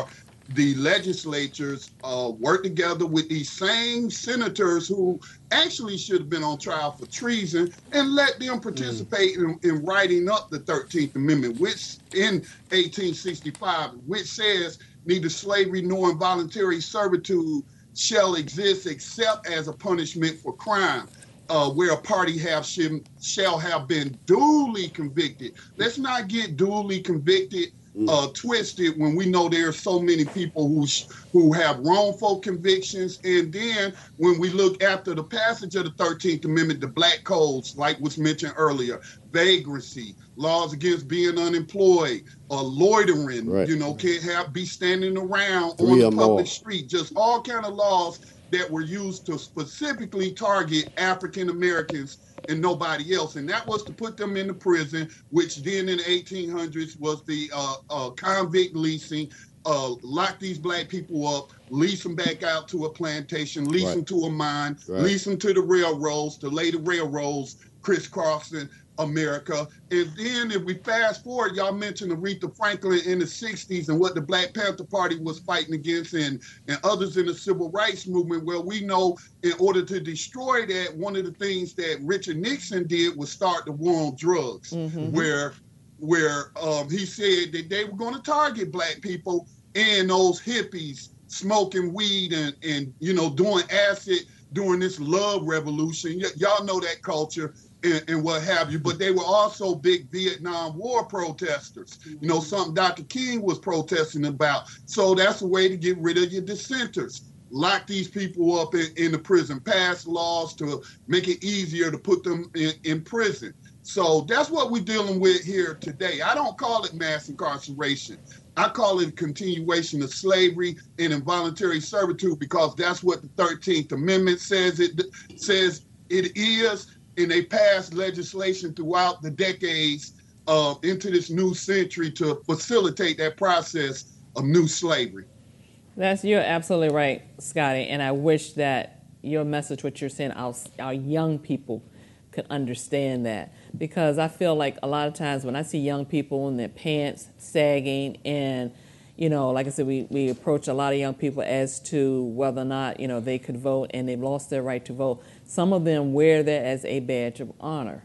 the legislatures uh, work together with these same senators who actually should have been on trial for treason and let them participate mm. in, in writing up the thirteenth Amendment, which in eighteen sixty-five, which says neither slavery nor involuntary servitude shall exist except as a punishment for crime. Uh, where a party have sh- shall have been duly convicted. Let's not get duly convicted uh, twisted when we know there are so many people who sh- who have wrongful convictions. And then when we look after the passage of the thirteenth Amendment, the black codes, like was mentioned earlier, vagrancy, laws against being unemployed, uh, loitering, right. you know, can't have be standing around Three on the public more. street, just all kind of laws that were used to specifically target African Americans and nobody else. And that was to put them in the prison, which then in the eighteen hundreds was the uh, uh, convict leasing, uh, lock these black people up, lease them back out to a plantation, lease right. them to a mine, right. lease them to the railroads, to lay the railroads crisscrossing America. And then if we fast forward, y'all mentioned Aretha Franklin in the sixties and what the Black Panther Party was fighting against, and, and others in the civil rights movement. Well, we know in order to destroy that, one of the things that Richard Nixon did was start the war on drugs, mm-hmm. where where um, he said that they were going to target black people and those hippies smoking weed and, and you know, doing acid during this love revolution. Y- y'all know that culture. And, and what have you, but they were also big Vietnam War protesters. You know, something Doctor King was protesting about. So that's a way to get rid of your dissenters. Lock these people up in, in the prison, pass laws to make it easier to put them in, in prison. So that's what we're dealing with here today. I don't call it mass incarceration. I call it a continuation of slavery and involuntary servitude, because that's what the thirteenth Amendment says it says it is. And they passed legislation throughout the decades uh, into this new century to facilitate that process of new slavery. That's you're absolutely right, Scotty. And I wish that your message, what you're saying, our, our young people could understand that, because I feel like a lot of times when I see young people in their pants sagging, and you know, like I said, we, we approach a lot of young people as to whether or not, you know, they could vote, and they've lost their right to vote. Some of them wear that as a badge of honor.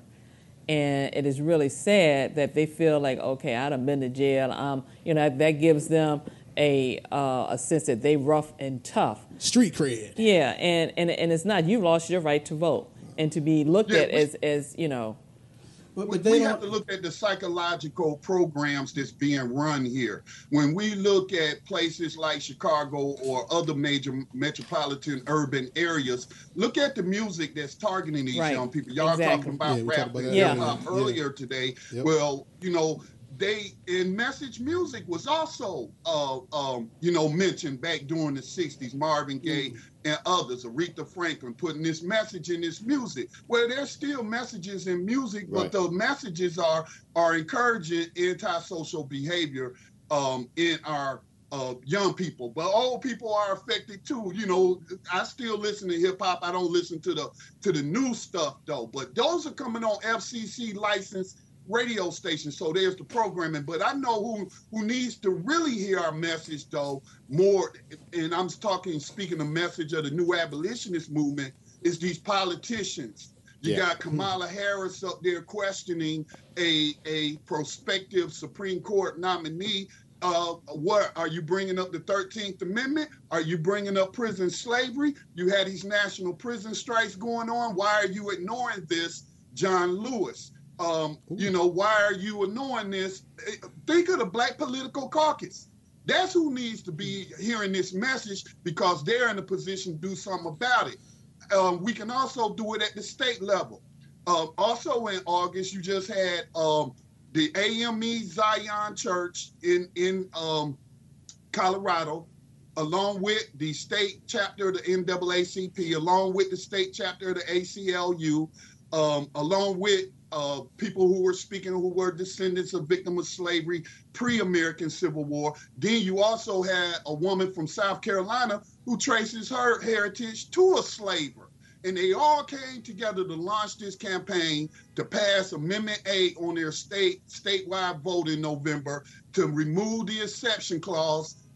And it is really sad that they feel like, okay, I'd have been to jail. Um, you know, that gives them a uh, a sense that they rough and tough. Street cred. Yeah, and, and, and it's not. You've lost your right to vote. And to be looked yeah, at we, as, as, you know. But, but we have to look at the psychological programs that's being run here. When we look at places like Chicago or other major metropolitan urban areas, look at the music that's targeting these right. young people. Y'all exactly. talking about yeah, rap and hip hop yeah. earlier yeah. today. Yep. Well, you know, they in message music was also, uh, um, you know, mentioned back during the sixties. Marvin Gaye mm. and others, Aretha Franklin, putting this message in this music. Well, there's still messages in music, right. but the messages are are encouraging antisocial behavior um, in our uh, young people. But old people are affected too. You know, I still listen to hip hop. I don't listen to the to the new stuff though. But those are coming on F C C licensed radio station, so there's the programming. But I know who who needs to really hear our message though more, and I'm talking speaking the message of the new abolitionist movement, is these politicians. You yeah. got Kamala Harris up there questioning a a prospective Supreme Court nominee. Uh, what are you bringing up the thirteenth Amendment? Are you bringing up prison slavery? You had these national prison strikes going on. Why are you ignoring this, John Lewis? Um, you know, why are you ignoring this? Think of the Black Political Caucus. That's who needs to be hearing this message, because they're in a position to do something about it. Um, we can also do it at the state level. Um, also in August, you just had um, the A M E Zion Church in, in um, Colorado, along with the state chapter of the N double A C P, along with the state chapter of the A C L U, um, along with Uh, people who were speaking who were descendants of victims of slavery, pre-American Civil War. Then you also had a woman from South Carolina who traces her heritage to a slaver. And they all came together to launch this campaign to pass Amendment eight on their state statewide vote in November to remove the exception clause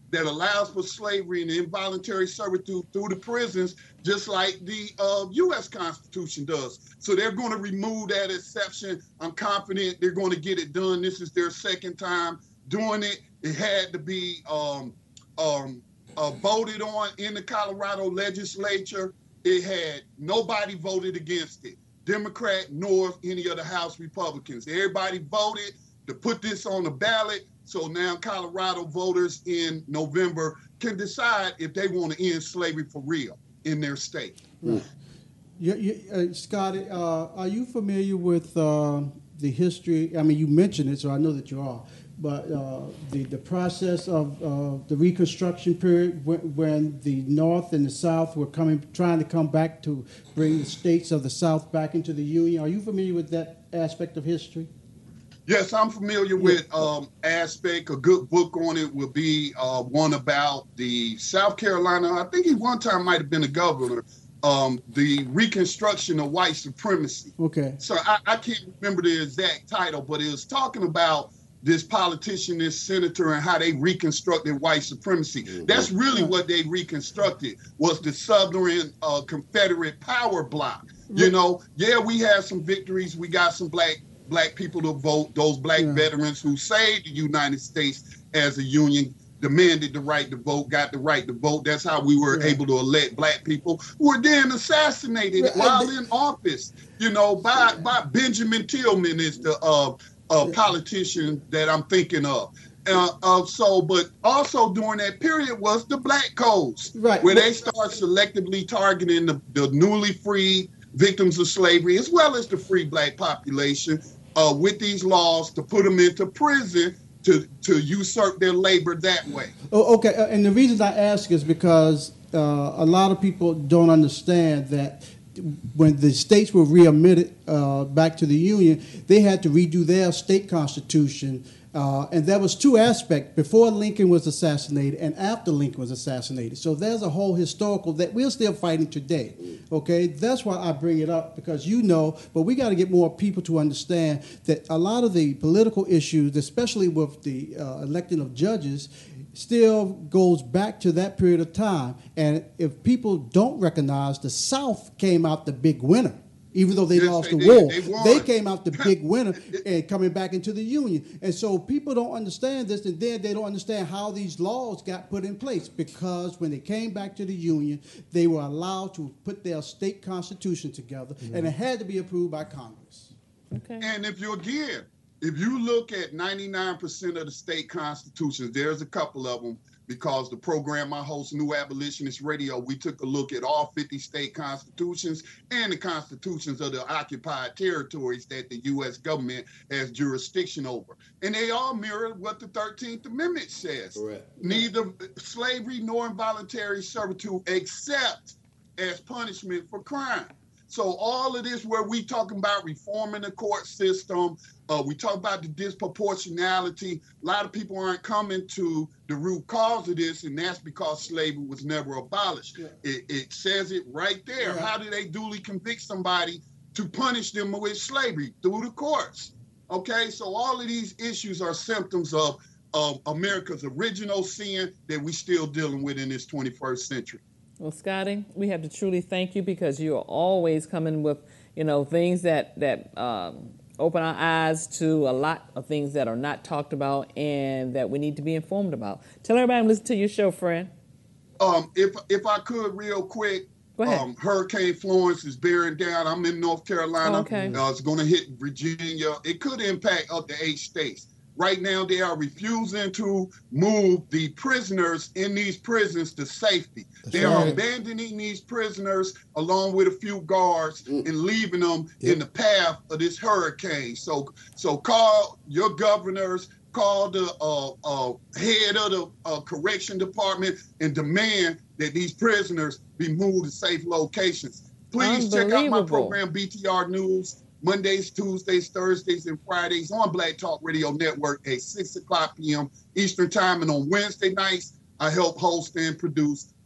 that allows for slavery and involuntary servitude through the prisons, just like the uh, U S Constitution does. So they're going to remove that exception. I'm confident they're going to get it done. This is their second time doing it. It had to be um, um, uh, voted on in the Colorado legislature. It had nobody voted against it. Democrat nor any of the House Republicans. Everybody voted to put this on the ballot. So now Colorado voters in November can decide if they want to end slavery for real in their state. Right. You, you, uh, Scotty, uh, are you familiar with uh, the history? I mean, you mentioned it, so I know that you are. But uh, the, the process of uh, the Reconstruction period, when, when the North and the South were coming, trying to come back to bring the states of the South back into the Union. Are you familiar with that aspect of history? Yes, I'm familiar with um, aspect. A good book on it will be uh, one about the South Carolina. I think he one time might have been a governor. Um, the Reconstruction of White Supremacy. Okay. So I, I can't remember the exact title, but it was talking about this politician, this senator, and how they reconstructed white supremacy. Mm-hmm. That's really what they reconstructed, was the Southern uh, Confederate power bloc. Mm-hmm. You know, yeah, we had some victories. We got some black black people to vote, those black yeah. veterans who saved the United States as a union, demanded the right to vote, got the right to vote. That's how we were yeah. able to elect black people who were then assassinated yeah. while in office, you know, by, by Benjamin Tillman is the uh, uh, politician that I'm thinking of. Uh, uh, so, but also during that period was the Black Codes, right. where they start selectively targeting the, the newly freed victims of slavery, as well as the free black population, uh, with these laws to put them into prison to, to usurp their labor that way. Oh, okay, uh, and the reason I ask is because uh, a lot of people don't understand that when the states were readmitted uh, back to the Union, they had to redo their state constitution. Uh, and there was two aspects, before Lincoln was assassinated and after Lincoln was assassinated. So there's a whole historical that we're still fighting today, okay? That's why I bring it up, because you know, but we got to get more people to understand that a lot of the political issues, especially with the uh, electing of judges, still goes back to that period of time. And if people don't recognize, the South came out the big winner. Even though they yes, lost they the did. war, they, they came out the big winner and coming back into the Union. And so people don't understand this, and then they don't understand how these laws got put in place, because when they came back to the Union, they were allowed to put their state constitution together, mm-hmm. and it had to be approved by Congress. Okay. And if you, again, if you look at ninety-nine percent of the state constitutions, there's a couple of them, because the program I host, New Abolitionist Radio, we took a look at all fifty state constitutions and the constitutions of the occupied territories that the U S government has jurisdiction over. And they all mirror what the thirteenth Amendment says. Correct. Neither slavery nor involuntary servitude except as punishment for crime. So all of this where we talking about reforming the court system, uh, we talk about the disproportionality. A lot of people aren't coming to the root cause of this, and that's because slavery was never abolished. Yeah. It, it says it right there. Yeah. How do they duly convict somebody to punish them with slavery? Through the courts. Okay, so all of these issues are symptoms of, of America's original sin that we still dealing with in this twenty-first century. Well, Scotty, we have to truly thank you, because you are always coming with, you know, things that, that um, open our eyes to a lot of things that are not talked about and that we need to be informed about. Tell everybody to listen to your show, friend. Um, if if I could, real quick, Go ahead. Um, Hurricane Florence is bearing down. I'm in North Carolina. Oh, okay. Uh, it's going to hit Virginia. It could impact up to eight states. Right now, they are refusing to move the prisoners in these prisons to safety. That's they right. are abandoning these prisoners along with a few guards mm. and leaving them yep. in the path of this hurricane. So, so call your governors, call the uh, uh, head of the uh, correction department, and demand that these prisoners be moved to safe locations. Please check out my program, B T R News. Mondays, Tuesdays, Thursdays, and Fridays on Black Talk Radio Network at six o'clock p.m. Eastern Time. And on Wednesday nights, I help host and produce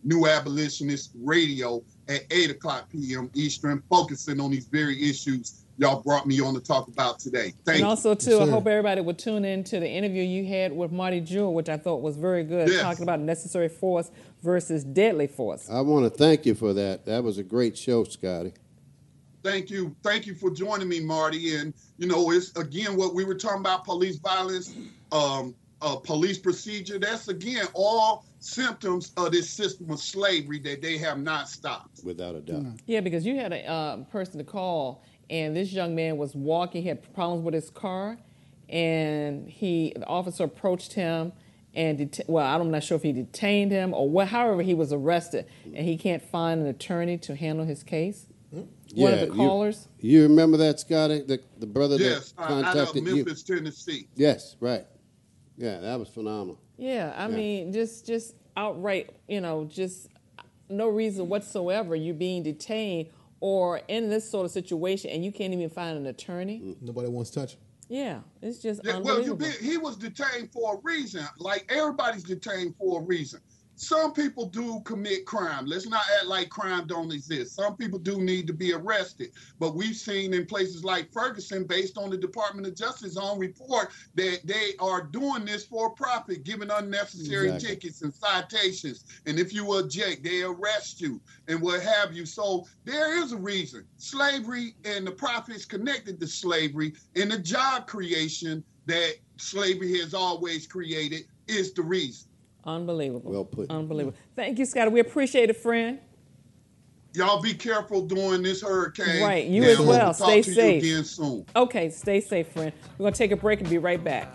New Abolitionist Radio at eight o'clock p.m. Eastern, focusing on these very issues y'all brought me on to talk about today. Thank and you. And also, too, yes, I hope everybody would tune in to the interview you had with Marty Jewell, which I thought was very good, yes, talking about necessary force versus deadly force. I want to thank you for that. That was a great show, Scotty. Thank you. Thank you for joining me, Marty. And, you know, it's, again, what we were talking about, police violence, um, uh, police procedure. That's, again, all symptoms of this system of slavery that they have not stopped. Without a doubt. Mm. Yeah, because you had a uh, person to call, and this young man was walking. He had problems with his car, and he the officer approached him and, det- well, I'm not sure if he detained him or what, however he was arrested, and he can't find an attorney to handle his case. Yeah, one of the callers. You, you remember that, Scotty? The, the brother yes, that contacted out of Memphis, you? Tennessee. Yes, right. Yeah, that was phenomenal. Yeah, I yeah. mean, just just outright, you know, just no reason whatsoever you being detained or in this sort of situation, and you can't even find an attorney. Nobody wants to touch him. Yeah, it's just yeah, well, you unbelievable. be, he was detained for a reason. Like everybody's detained for a reason. Some people do commit crime. Let's not act like crime don't exist. Some people do need to be arrested. But we've seen in places like Ferguson, based on the Department of Justice's own report, that they are doing this for profit, giving unnecessary exactly. tickets and citations. And if you object, they arrest you and what have you. So there is a reason. Slavery and the profits connected to slavery and the job creation that slavery has always created is the reason. Unbelievable. Well put. Unbelievable. Thank you, Scott. We appreciate it, friend. Y'all be careful during this hurricane. Right. You and as well. We'll stay talk to safe. You again soon. Okay. Stay safe, friend. We're going to take a break and be right back.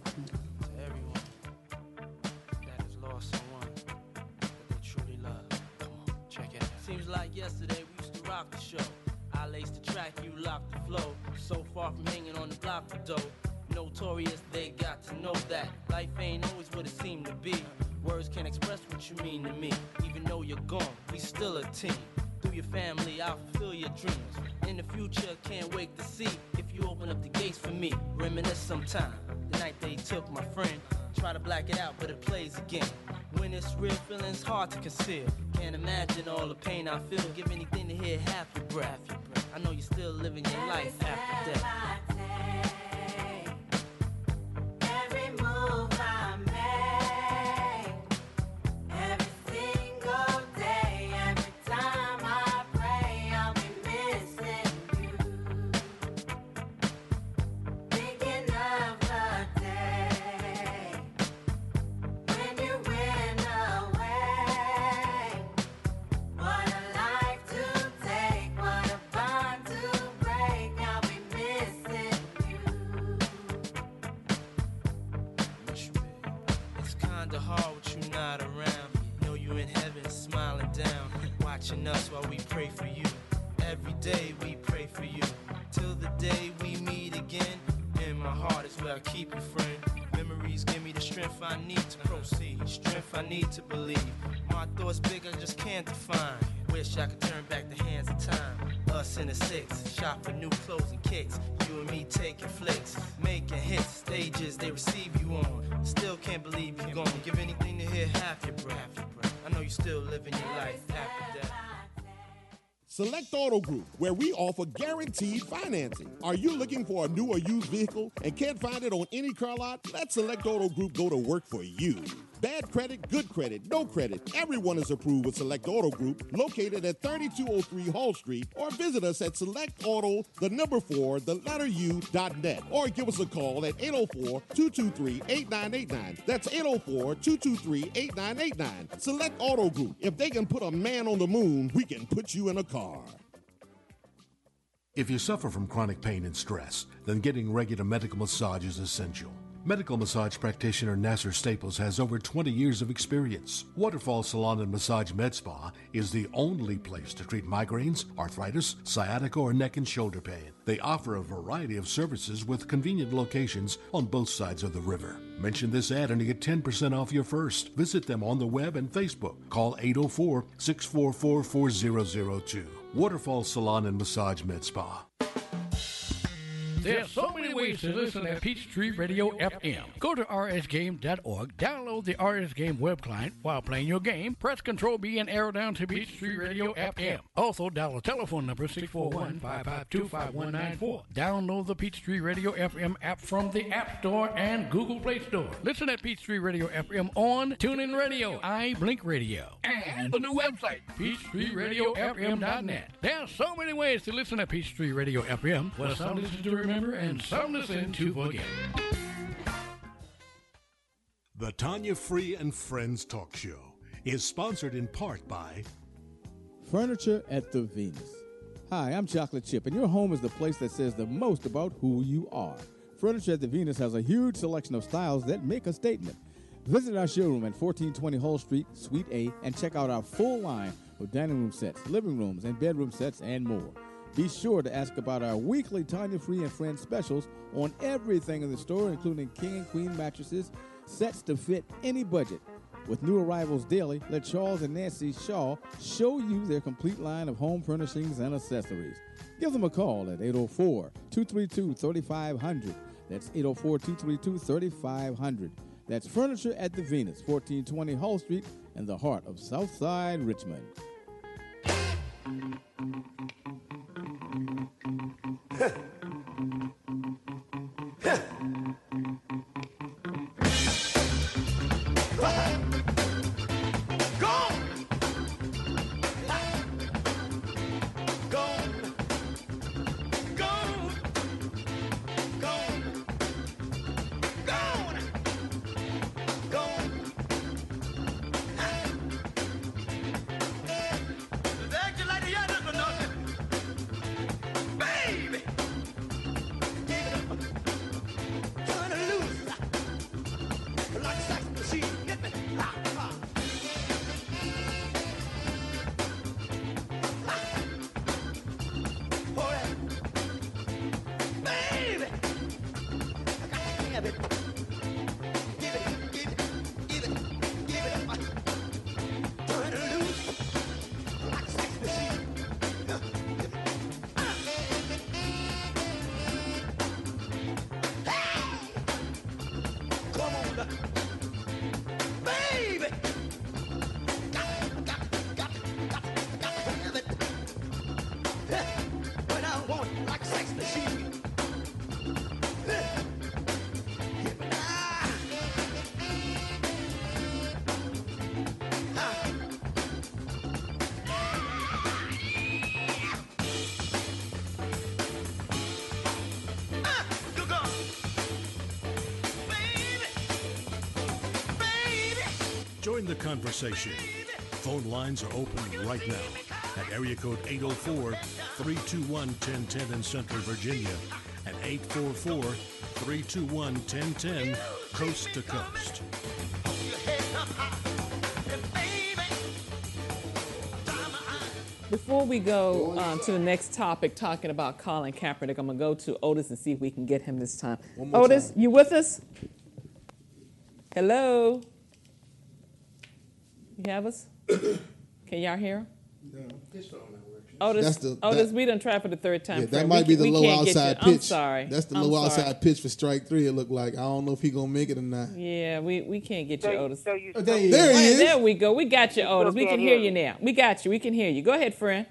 Seems like yesterday we used to rock the show. I laced the track, you locked the flow. So far from hanging on the block for dough. Notorious, they got to know that life ain't always what it seemed to be. Words can't express what you mean to me. Even though you're gone, we still a team. Through your family, I'll fulfill your dreams. In the future, can't wait to see if you open up the gates for me. Reminisce sometime, the night they took my friend. Try to black it out, but it plays again. When it's real, feeling's hard to conceal. Can't imagine all the pain I feel. Give anything to hear half your breath. I know you're still living your life after death. Watching us while we pray for you. Every day we pray for you. Till the day we meet again. In my heart is where I keep you, friend. Memories give me the strength I need to proceed. Strength I need to believe. My thoughts big, I just can't define. Wish I could turn back the hands of time. Us in the six, shop for new clothes and kicks. You and me taking flicks, making hits. Stages they receive you on. Still can't believe you're gone. Give anything to hear half your breath. I know you're still living your life after death. Select Auto Group, where we offer guaranteed financing. Are you looking for a new or used vehicle and can't find it on any car lot? Let Select Auto Group go to work for you. Bad credit, good credit, no credit. Everyone is approved with Select Auto Group, located at thirty-two oh three Hall Street, or visit us at select auto, the number four, the letter U, dot net, or give us a call at eight oh four, two two three, eight nine eight nine. That's eight oh four, two two three, eight nine eight nine. Select Auto Group. If they can put a man on the moon, we can put you in a car. If you suffer from chronic pain and stress, then getting regular medical massage is essential. Medical massage practitioner Nasser Staples has over twenty years of experience. Waterfall Salon and Massage Med Spa is the only place to treat migraines, arthritis, sciatica, or neck and shoulder pain. They offer a variety of services with convenient locations on both sides of the river. Mention this ad and you get ten percent off your first. Visit them on the web and Facebook. Call eight oh four, six four four, four oh oh two. Waterfall Salon and Massage Med Spa. There's so many ways to listen at Peachtree Radio F M. Go to r s game dot org, download the R S Game web client while playing your game, press Control B and arrow down to Peachtree Radio F M. Also, dial the telephone number six four one, five five two, five one nine four. Download the Peachtree Radio F M app from the App Store and Google Play Store. Listen at Peachtree Radio F M on TuneIn Radio, iBlink Radio, and the new website, peachtree radio f m dot net. There's so many ways to listen at Peachtree Radio F M. For some listen to remember and some listen to forget. The Tanya Free and Friends Talk Show is sponsored in part by Furniture at the Venus. Hi, I'm Chocolate Chip, and your home is the place that says the most about who you are. Furniture at the Venus has a huge selection of styles that make a statement. Visit our showroom at fourteen twenty Hull Street, Suite A, and check out our full line of dining room sets, living rooms, and bedroom sets, and more. Be sure to ask about our weekly Tanya Free and Friends specials on everything in the store, including king and queen mattresses, sets to fit any budget. With new arrivals daily, let Charles and Nancy Shaw show you their complete line of home furnishings and accessories. Give them a call at eight oh four, two three two, three five zero zero. That's eight oh four, two three two, three five zero zero. That's Furniture at the Venus, fourteen twenty Hull Street, in the heart of Southside Richmond. Join the conversation. Phone lines are open right now at area code eight oh four, three two one, one oh one oh in Central Virginia and eight four four, three two one, one oh one oh coast to coast. Before we go um, to the next topic, talking about Colin Kaepernick, I'm going to go to Otis and see if we can get him this time. Otis, time. You with us? Hello? You have us? Can y'all hear him? No. Otis, That's the, Otis, that, we done tried for the third time. Yeah, that friend. might we, be the we low outside pitch. I'm sorry. That's the I'm low sorry. outside pitch for strike three, it looked like. I don't know if he's going to make it or not. Yeah, we, we can't get So you, you- Otis. so you Oh, there he There is. he is. There we go. We got you, You Otis. still We can can't hear hear you me. now. We got you. We can hear you. Go ahead, friend.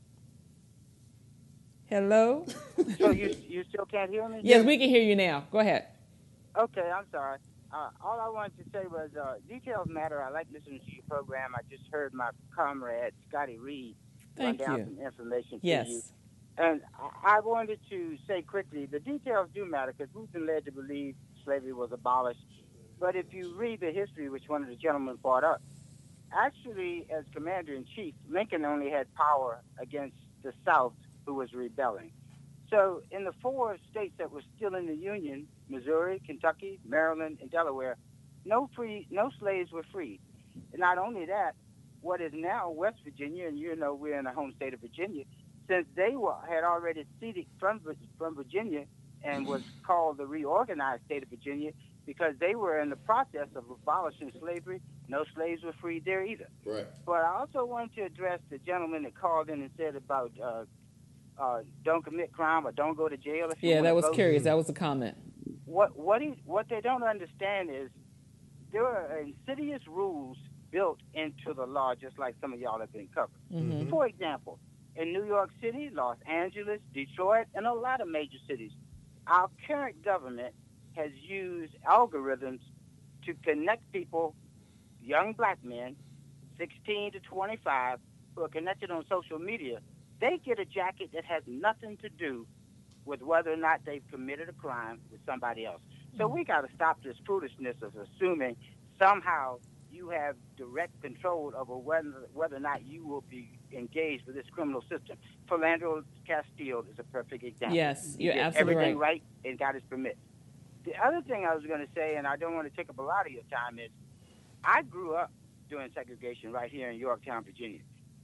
Hello? So you you still can't hear me? Yes, we can hear you now. Go ahead. Okay, I'm sorry. Uh, all I wanted to say was uh, details matter. I like listening to your program. I just heard my comrade Scotty Reed Thank run down you. some information Yes. to you. And I I wanted to say quickly, the details do matter because we've been led to believe slavery was abolished. But if you read the history, which one of the gentlemen brought up, actually, as commander-in-chief, Lincoln only had power against the South, who was rebelling. So in the four states that were still in the Union, Missouri, Kentucky, Maryland, and Delaware, no free, no slaves were freed. And not only that, what is now West Virginia, and you know we're in the home state of Virginia, since they were, had already ceded from, from Virginia and was called the reorganized state of Virginia because they were in the process of abolishing slavery, no slaves were freed there either. Right. But I also wanted to address the gentleman that called in and said about uh, uh, don't commit crime or don't go to jail if you Yeah, wanna that was vote. curious. That was a comment. What what he, what they don't understand is there are insidious rules built into the law, just like some of y'all have been covering. Mhm. For example, in New York City, Los Angeles, Detroit, and a lot of major cities, our current government has used algorithms to connect people, young black men, sixteen to twenty-five, who are connected on social media. They get a jacket that has nothing to do with whether or not they've committed a crime with somebody else. So we got to stop this foolishness of assuming somehow you have direct control over whether whether or not you will be engaged with this criminal system. Philando Castile is a perfect example. Yes, He you're did absolutely everything right. right and got his permit. The other thing I was going to say, and I don't want to take up a lot of your time, is I grew up doing segregation right here in Yorktown, Virginia.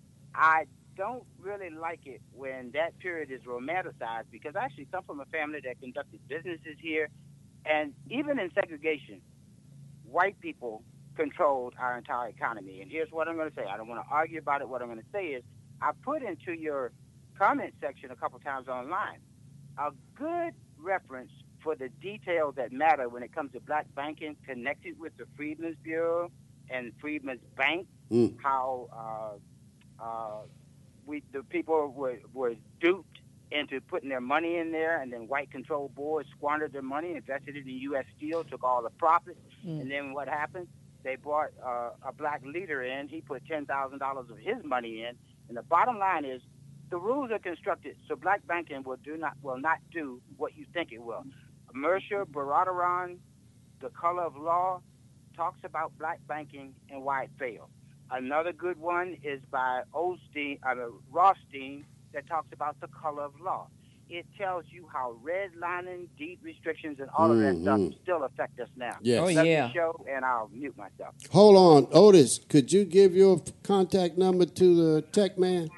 I don't really like it when that period is romanticized because I actually come from a family that conducted businesses here. And even in segregation, white people controlled our entire economy. And here's what I'm going to say. I don't want to argue about it. What I'm going to say is I put into your comment section a couple times online a good reference for the details that matter when it comes to black banking connected with the Freedmen's Bureau and Freedmen's Bank, Mm. how uh, uh, we the people were, were duped into putting their money in there, and then white control boards squandered their money, invested it in U S Steel, took all the profit, Mm. and then what happened? They brought uh, a black leader in. He put ten thousand dollars of his money in, and the bottom line is the rules are constructed so black banking will do not will not do what you think it will. Mercer Baradaran, The Color of Law, talks about black banking and why it failed. Another good one is by Osteen, uh, Rothstein that talks about the color of law. It tells you how redlining, deed restrictions, and all of that Mhm. stuff still affect us now. Yes. Oh, Love your yeah. show, and I'll mute myself. Hold on, Otis. Could you give your contact number to the tech man?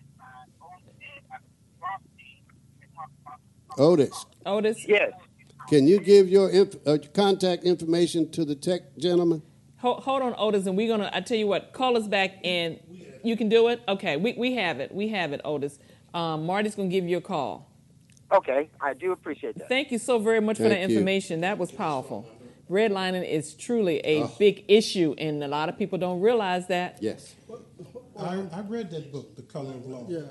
Otis. Otis. Yes. Can you give your inf- uh, contact information to the tech gentleman? Hold, hold on, Otis, and we're gonna. I tell you what, call us back, and you can do it. Okay, we we have it. We have it, Otis. Um, Marty's gonna give you a call. Okay, I do appreciate that. Thank you so very much for Thank that you. information. That was powerful. Redlining is truly a Oh. big issue, and a lot of people don't realize that. Yes. I, I read that book, The Color of Law. Yeah.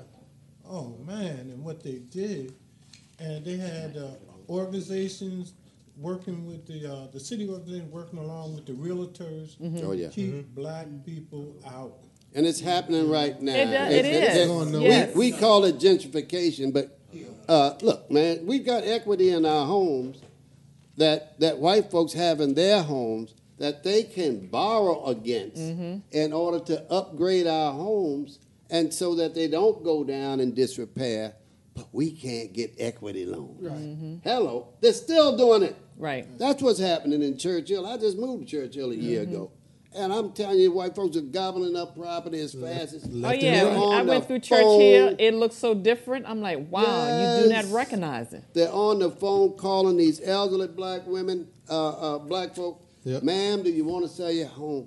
Oh man, and what they did, and they had uh, organizations working with the uh, the city organization working along with the realtors Mhm. Oh, yeah. to keep Mhm. black people out. And it's happening right now. It does- it is. we- Yes. We, call it gentrification, but uh, look, man, we've got equity in our homes that, that white folks have in their homes that they can borrow against Mm-hmm. in order to upgrade our homes and so that they don't go down in disrepair, but we can't get equity loans. Mhm. Hello, they're still doing it. Right. That's what's happening in Churchill. I just moved to Churchill a year Mhm. ago. And I'm telling you, white folks are gobbling up property as fast as Oh they're yeah, on I the went through Churchill. phone. It looks so different. I'm like, wow, you do not Yes. recognize it. They're on the phone calling these elderly black women, uh, uh, black folk. Ma'am, do you want to sell your home?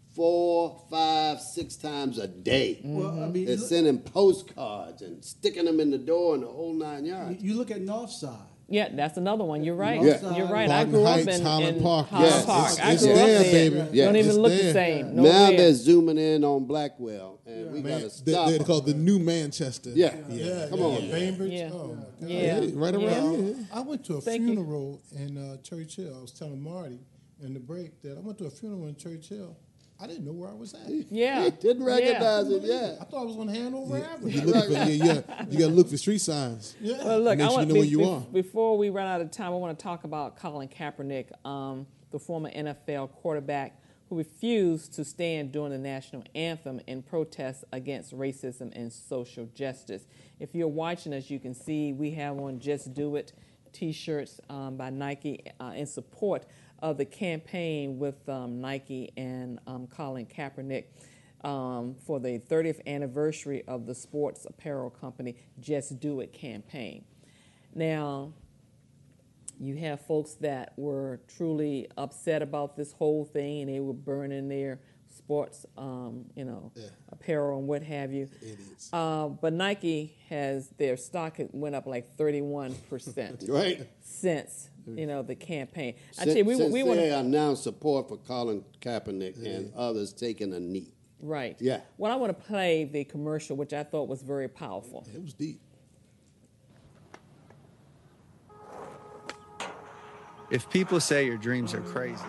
Four, five, six times a day. Well, I mean, they're look- sending postcards and sticking them in the door and the whole nine yards. You look at Northside. Yeah, that's another one. You're right. Yeah. You're right. I Barton grew Heights, up in Holland in Park. Holland Yes. Park. It's- I it's grew there, up there. baby. Don't Yeah. even It's look there. the same. Now Nowhere. they're zooming in on Blackwell, and we Man, got to they, stop. they're them. called the New Manchester. Yeah. Yeah, Come yeah, on. yeah. Bainbridge. Yeah. Oh, my God. Yeah. right around Yeah. here. I went to a Thank you. funeral in uh, Churchill. I was telling Marty in the break that I went to a funeral in Churchill. I didn't know where I was at. Yeah. Didn't recognize it, yeah. I thought I was on Hanover You Avenue. looking for, yeah, yeah, you got to look for street signs. Yeah. Well, look, Make I sure want you know be- where you be- are. before we run out of time, I want to talk about Colin Kaepernick, um, the former N F L quarterback who refused to stand during the national anthem in protest against racism and social justice. If you're watching us, you can see we have on Just Do It T-shirts um, by Nike uh, in support of the campaign with um, Nike and um, Colin Kaepernick. Um, for the thirtieth anniversary of the sports apparel company Just Do It campaign. Now, you have folks that were truly upset about this whole thing, and they were burning their sports, um, you know, Yeah. apparel and what have you. Idiots. Uh, but Nike has their stock had went up like thirty-one percent Right. since you know the campaign. I Since, tell you, we since we they want announced support for Colin Kaepernick and others taking a knee. right. Yeah. Well, I want to play the commercial, which I thought was very powerful. It was deep. If people say your dreams are crazy,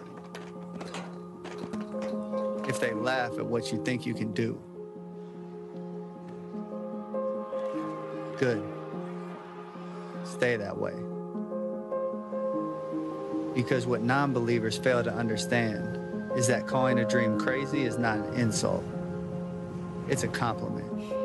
if they laugh at what you think you can do, good. Stay that way. Because what non-believers fail to understand is that calling a dream crazy is not an insult. It's a compliment.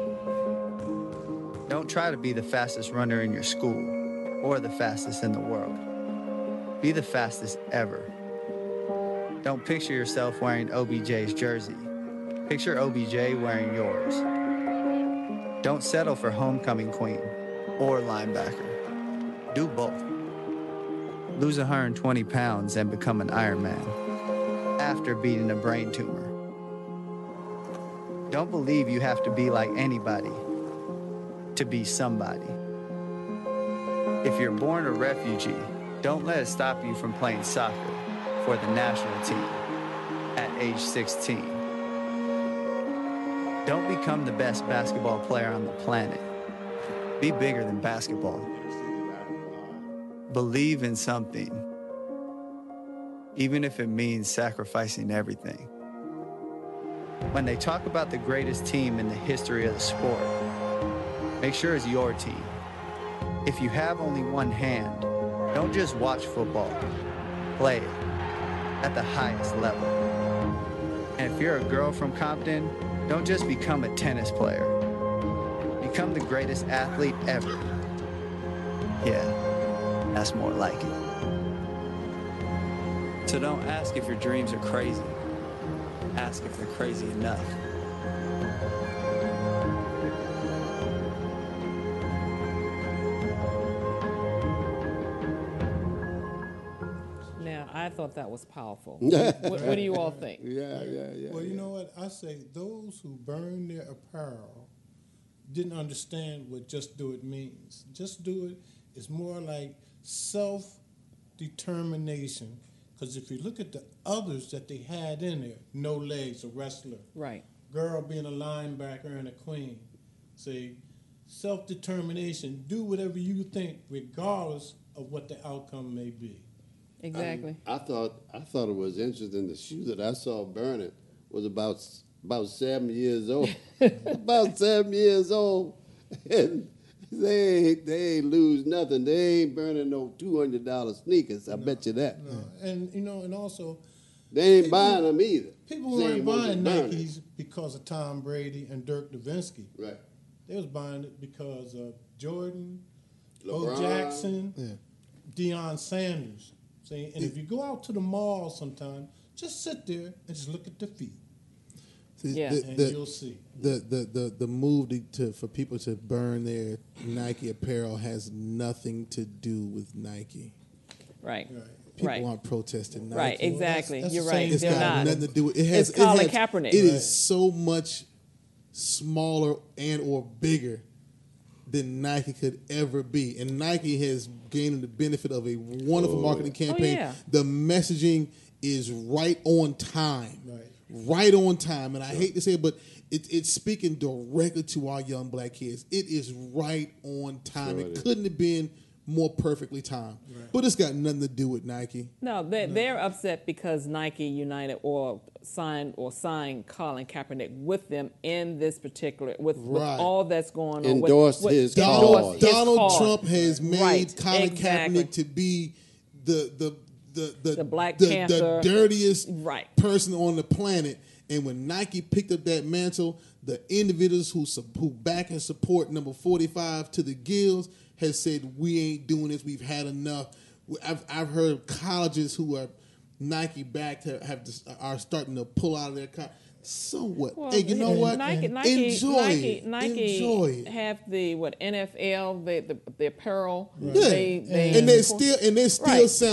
Don't try to be the fastest runner in your school or the fastest in the world. Be the fastest ever. Don't picture yourself wearing O B J's jersey. Picture O B J wearing yours. Don't settle for homecoming queen or linebacker. Do both. Lose one hundred twenty pounds and become an Ironman after beating a brain tumor. Don't believe you have to be like anybody to be somebody. If you're born a refugee, don't let it stop you from playing soccer for the national team at age sixteen. Don't become the best basketball player on the planet. Be bigger than basketball. Believe in something, even if it means sacrificing everything. When they talk about the greatest team in the history of the sport, make sure it's your team. If you have only one hand, don't just watch football, play it at the highest level. And if you're a girl from Compton, don't just become a tennis player. Become the greatest athlete ever. Yeah, that's more like it. So don't ask if your dreams are crazy. Ask if they're crazy enough. Now, I thought that was powerful. what, what do you all think? Yeah, yeah, yeah. Well, you yeah. know what? I say those who burn their apparel didn't understand what Just Do It means. Just Do It is more like self-determination. Because if you look at the others that they had in there, No Legs, a wrestler. Right. Girl being a linebacker and a queen. See, self-determination, do whatever you think regardless of what the outcome may be. Exactly. I, I thought I thought it was interesting. The shoe that I saw burning was about about seven years old. about seven years old, and they ain't, they ain't lose nothing. They ain't burning no two hundred dollar sneakers. I No, bet you that. No. And you know, and also They ain't people- buying them either. People Same weren't ones buying that burn it. Nikes because of Tom Brady and Dirk Nowitzki. Right. They was buying it because of Jordan, Bo LeBron. Jackson, Yeah. Deion Sanders. See, and if you go out to the mall sometime, just sit there and just look at the feet. See, Yeah. the, And the, you'll see. The, the, the, the move to, to for people to burn their Nike apparel has nothing to do with Nike. Right. People Right. aren't protesting Nike. Right, exactly. that's You're the right. same It's They're got not. nothing to do with it. Has, It's Colin it has, Kaepernick. It Right. is so much smaller and or bigger than Nike could ever be. And Nike has gained the benefit of a wonderful Oh. marketing campaign. Oh, yeah. The messaging is right on time. Right. Right on time. And I hate to say it, but it, it's speaking directly to our young black kids. It is right on time. Sure it it is. couldn't have been more perfectly timed. But it's got nothing to do with Nike. No, they, they're upset because Nike United or signed or signed Colin Kaepernick with them in this particular with, with Right. all that's going on. Endorsed with, with, his Donald, cause. his Donald cause. Trump has made Right, Colin exactly. Kaepernick to be the the the the, The Black the, Panther. the dirtiest Right. person on the planet. And when Nike picked up that mantle, the individuals who sup- who back and support number forty-five to the gills has said, we ain't doing this. We've had enough. I've I've heard colleges who are Nike backed have, have just, are starting to pull out of their co- so what? Well, hey, you know what? Nike, Nike, Enjoy Nike, it. Nike Enjoy it. have the what N F L, the the, the apparel. Yeah, They, they and they're support- still and they're still Right. selling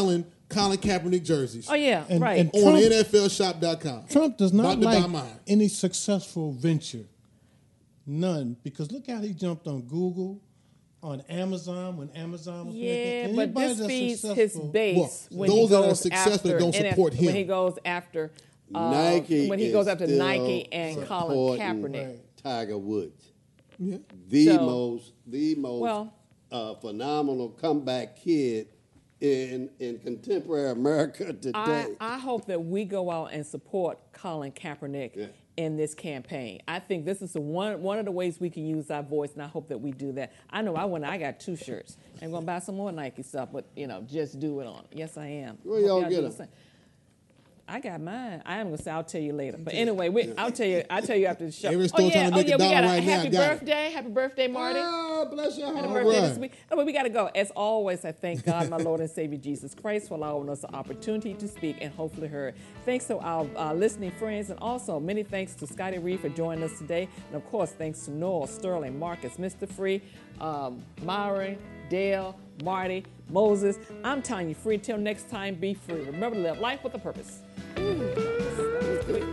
Colin Kaepernick jerseys. Oh yeah, And- right. and on Trump- N F L shop dot com. Trump does not About to buy like mine. any successful venture. None. Because look how he jumped on Google, on Amazon when Amazon was Yeah, making. but Anybody this that's feeds his successful- base Well, when those he that are goes successful after don't N F support him. When he goes after uh, Nike when he is goes after still Nike and Colin supporting Kaepernick. Tiger Woods. Yeah. The So- most the most Well- uh, phenomenal comeback kid in in contemporary America today. I, I hope that we go out and support Colin Kaepernick Yeah. in this campaign. I think this is the one one of the ways we can use our voice, and I hope that we do that. I know I went. I got two shirts. I'm gonna buy some more Nike stuff, but you know, just do it on. Yes, I am. Where Hope y'all do get the 'em? same. I got mine. I am gonna say I'll tell you later. But anyway, we, I'll tell you. I'll tell you after the show. Every oh store yeah, trying to oh make a yeah. We dollar got a right now, happy got it. birthday. Happy birthday, Marty. Ah, bless your Happy heart. birthday right. this week. No, but we got to go. As always, I thank God, my Lord and Savior Jesus Christ, for allowing us the opportunity to speak and hopefully heard. Thanks to our uh, listening friends, and also many thanks to Scotty Reed for joining us today. And of course, thanks to Noel, Sterling, Marcus, Mister Free, um, Myron, Dale, Marty, Moses. I'm Tanya Free. Till next time, be free. Remember to live life with a purpose. Ooh, that was- that was good.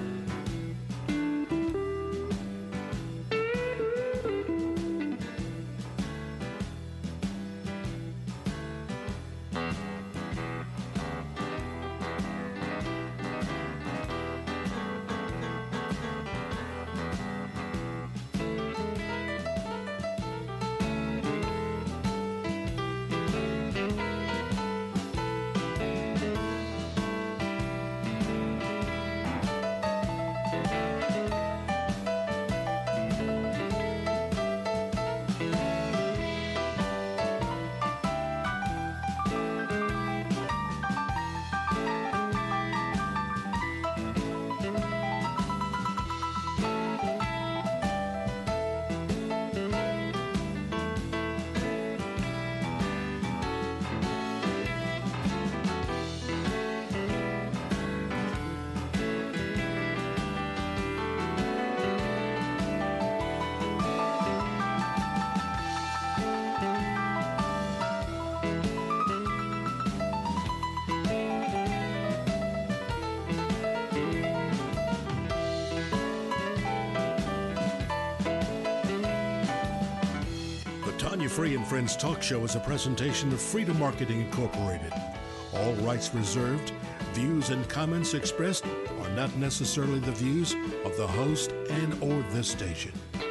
Tanya Free and Friends Talk Show is a presentation of Freedom Marketing Incorporated. All rights reserved. Views and comments expressed are not necessarily the views of the host and or this station.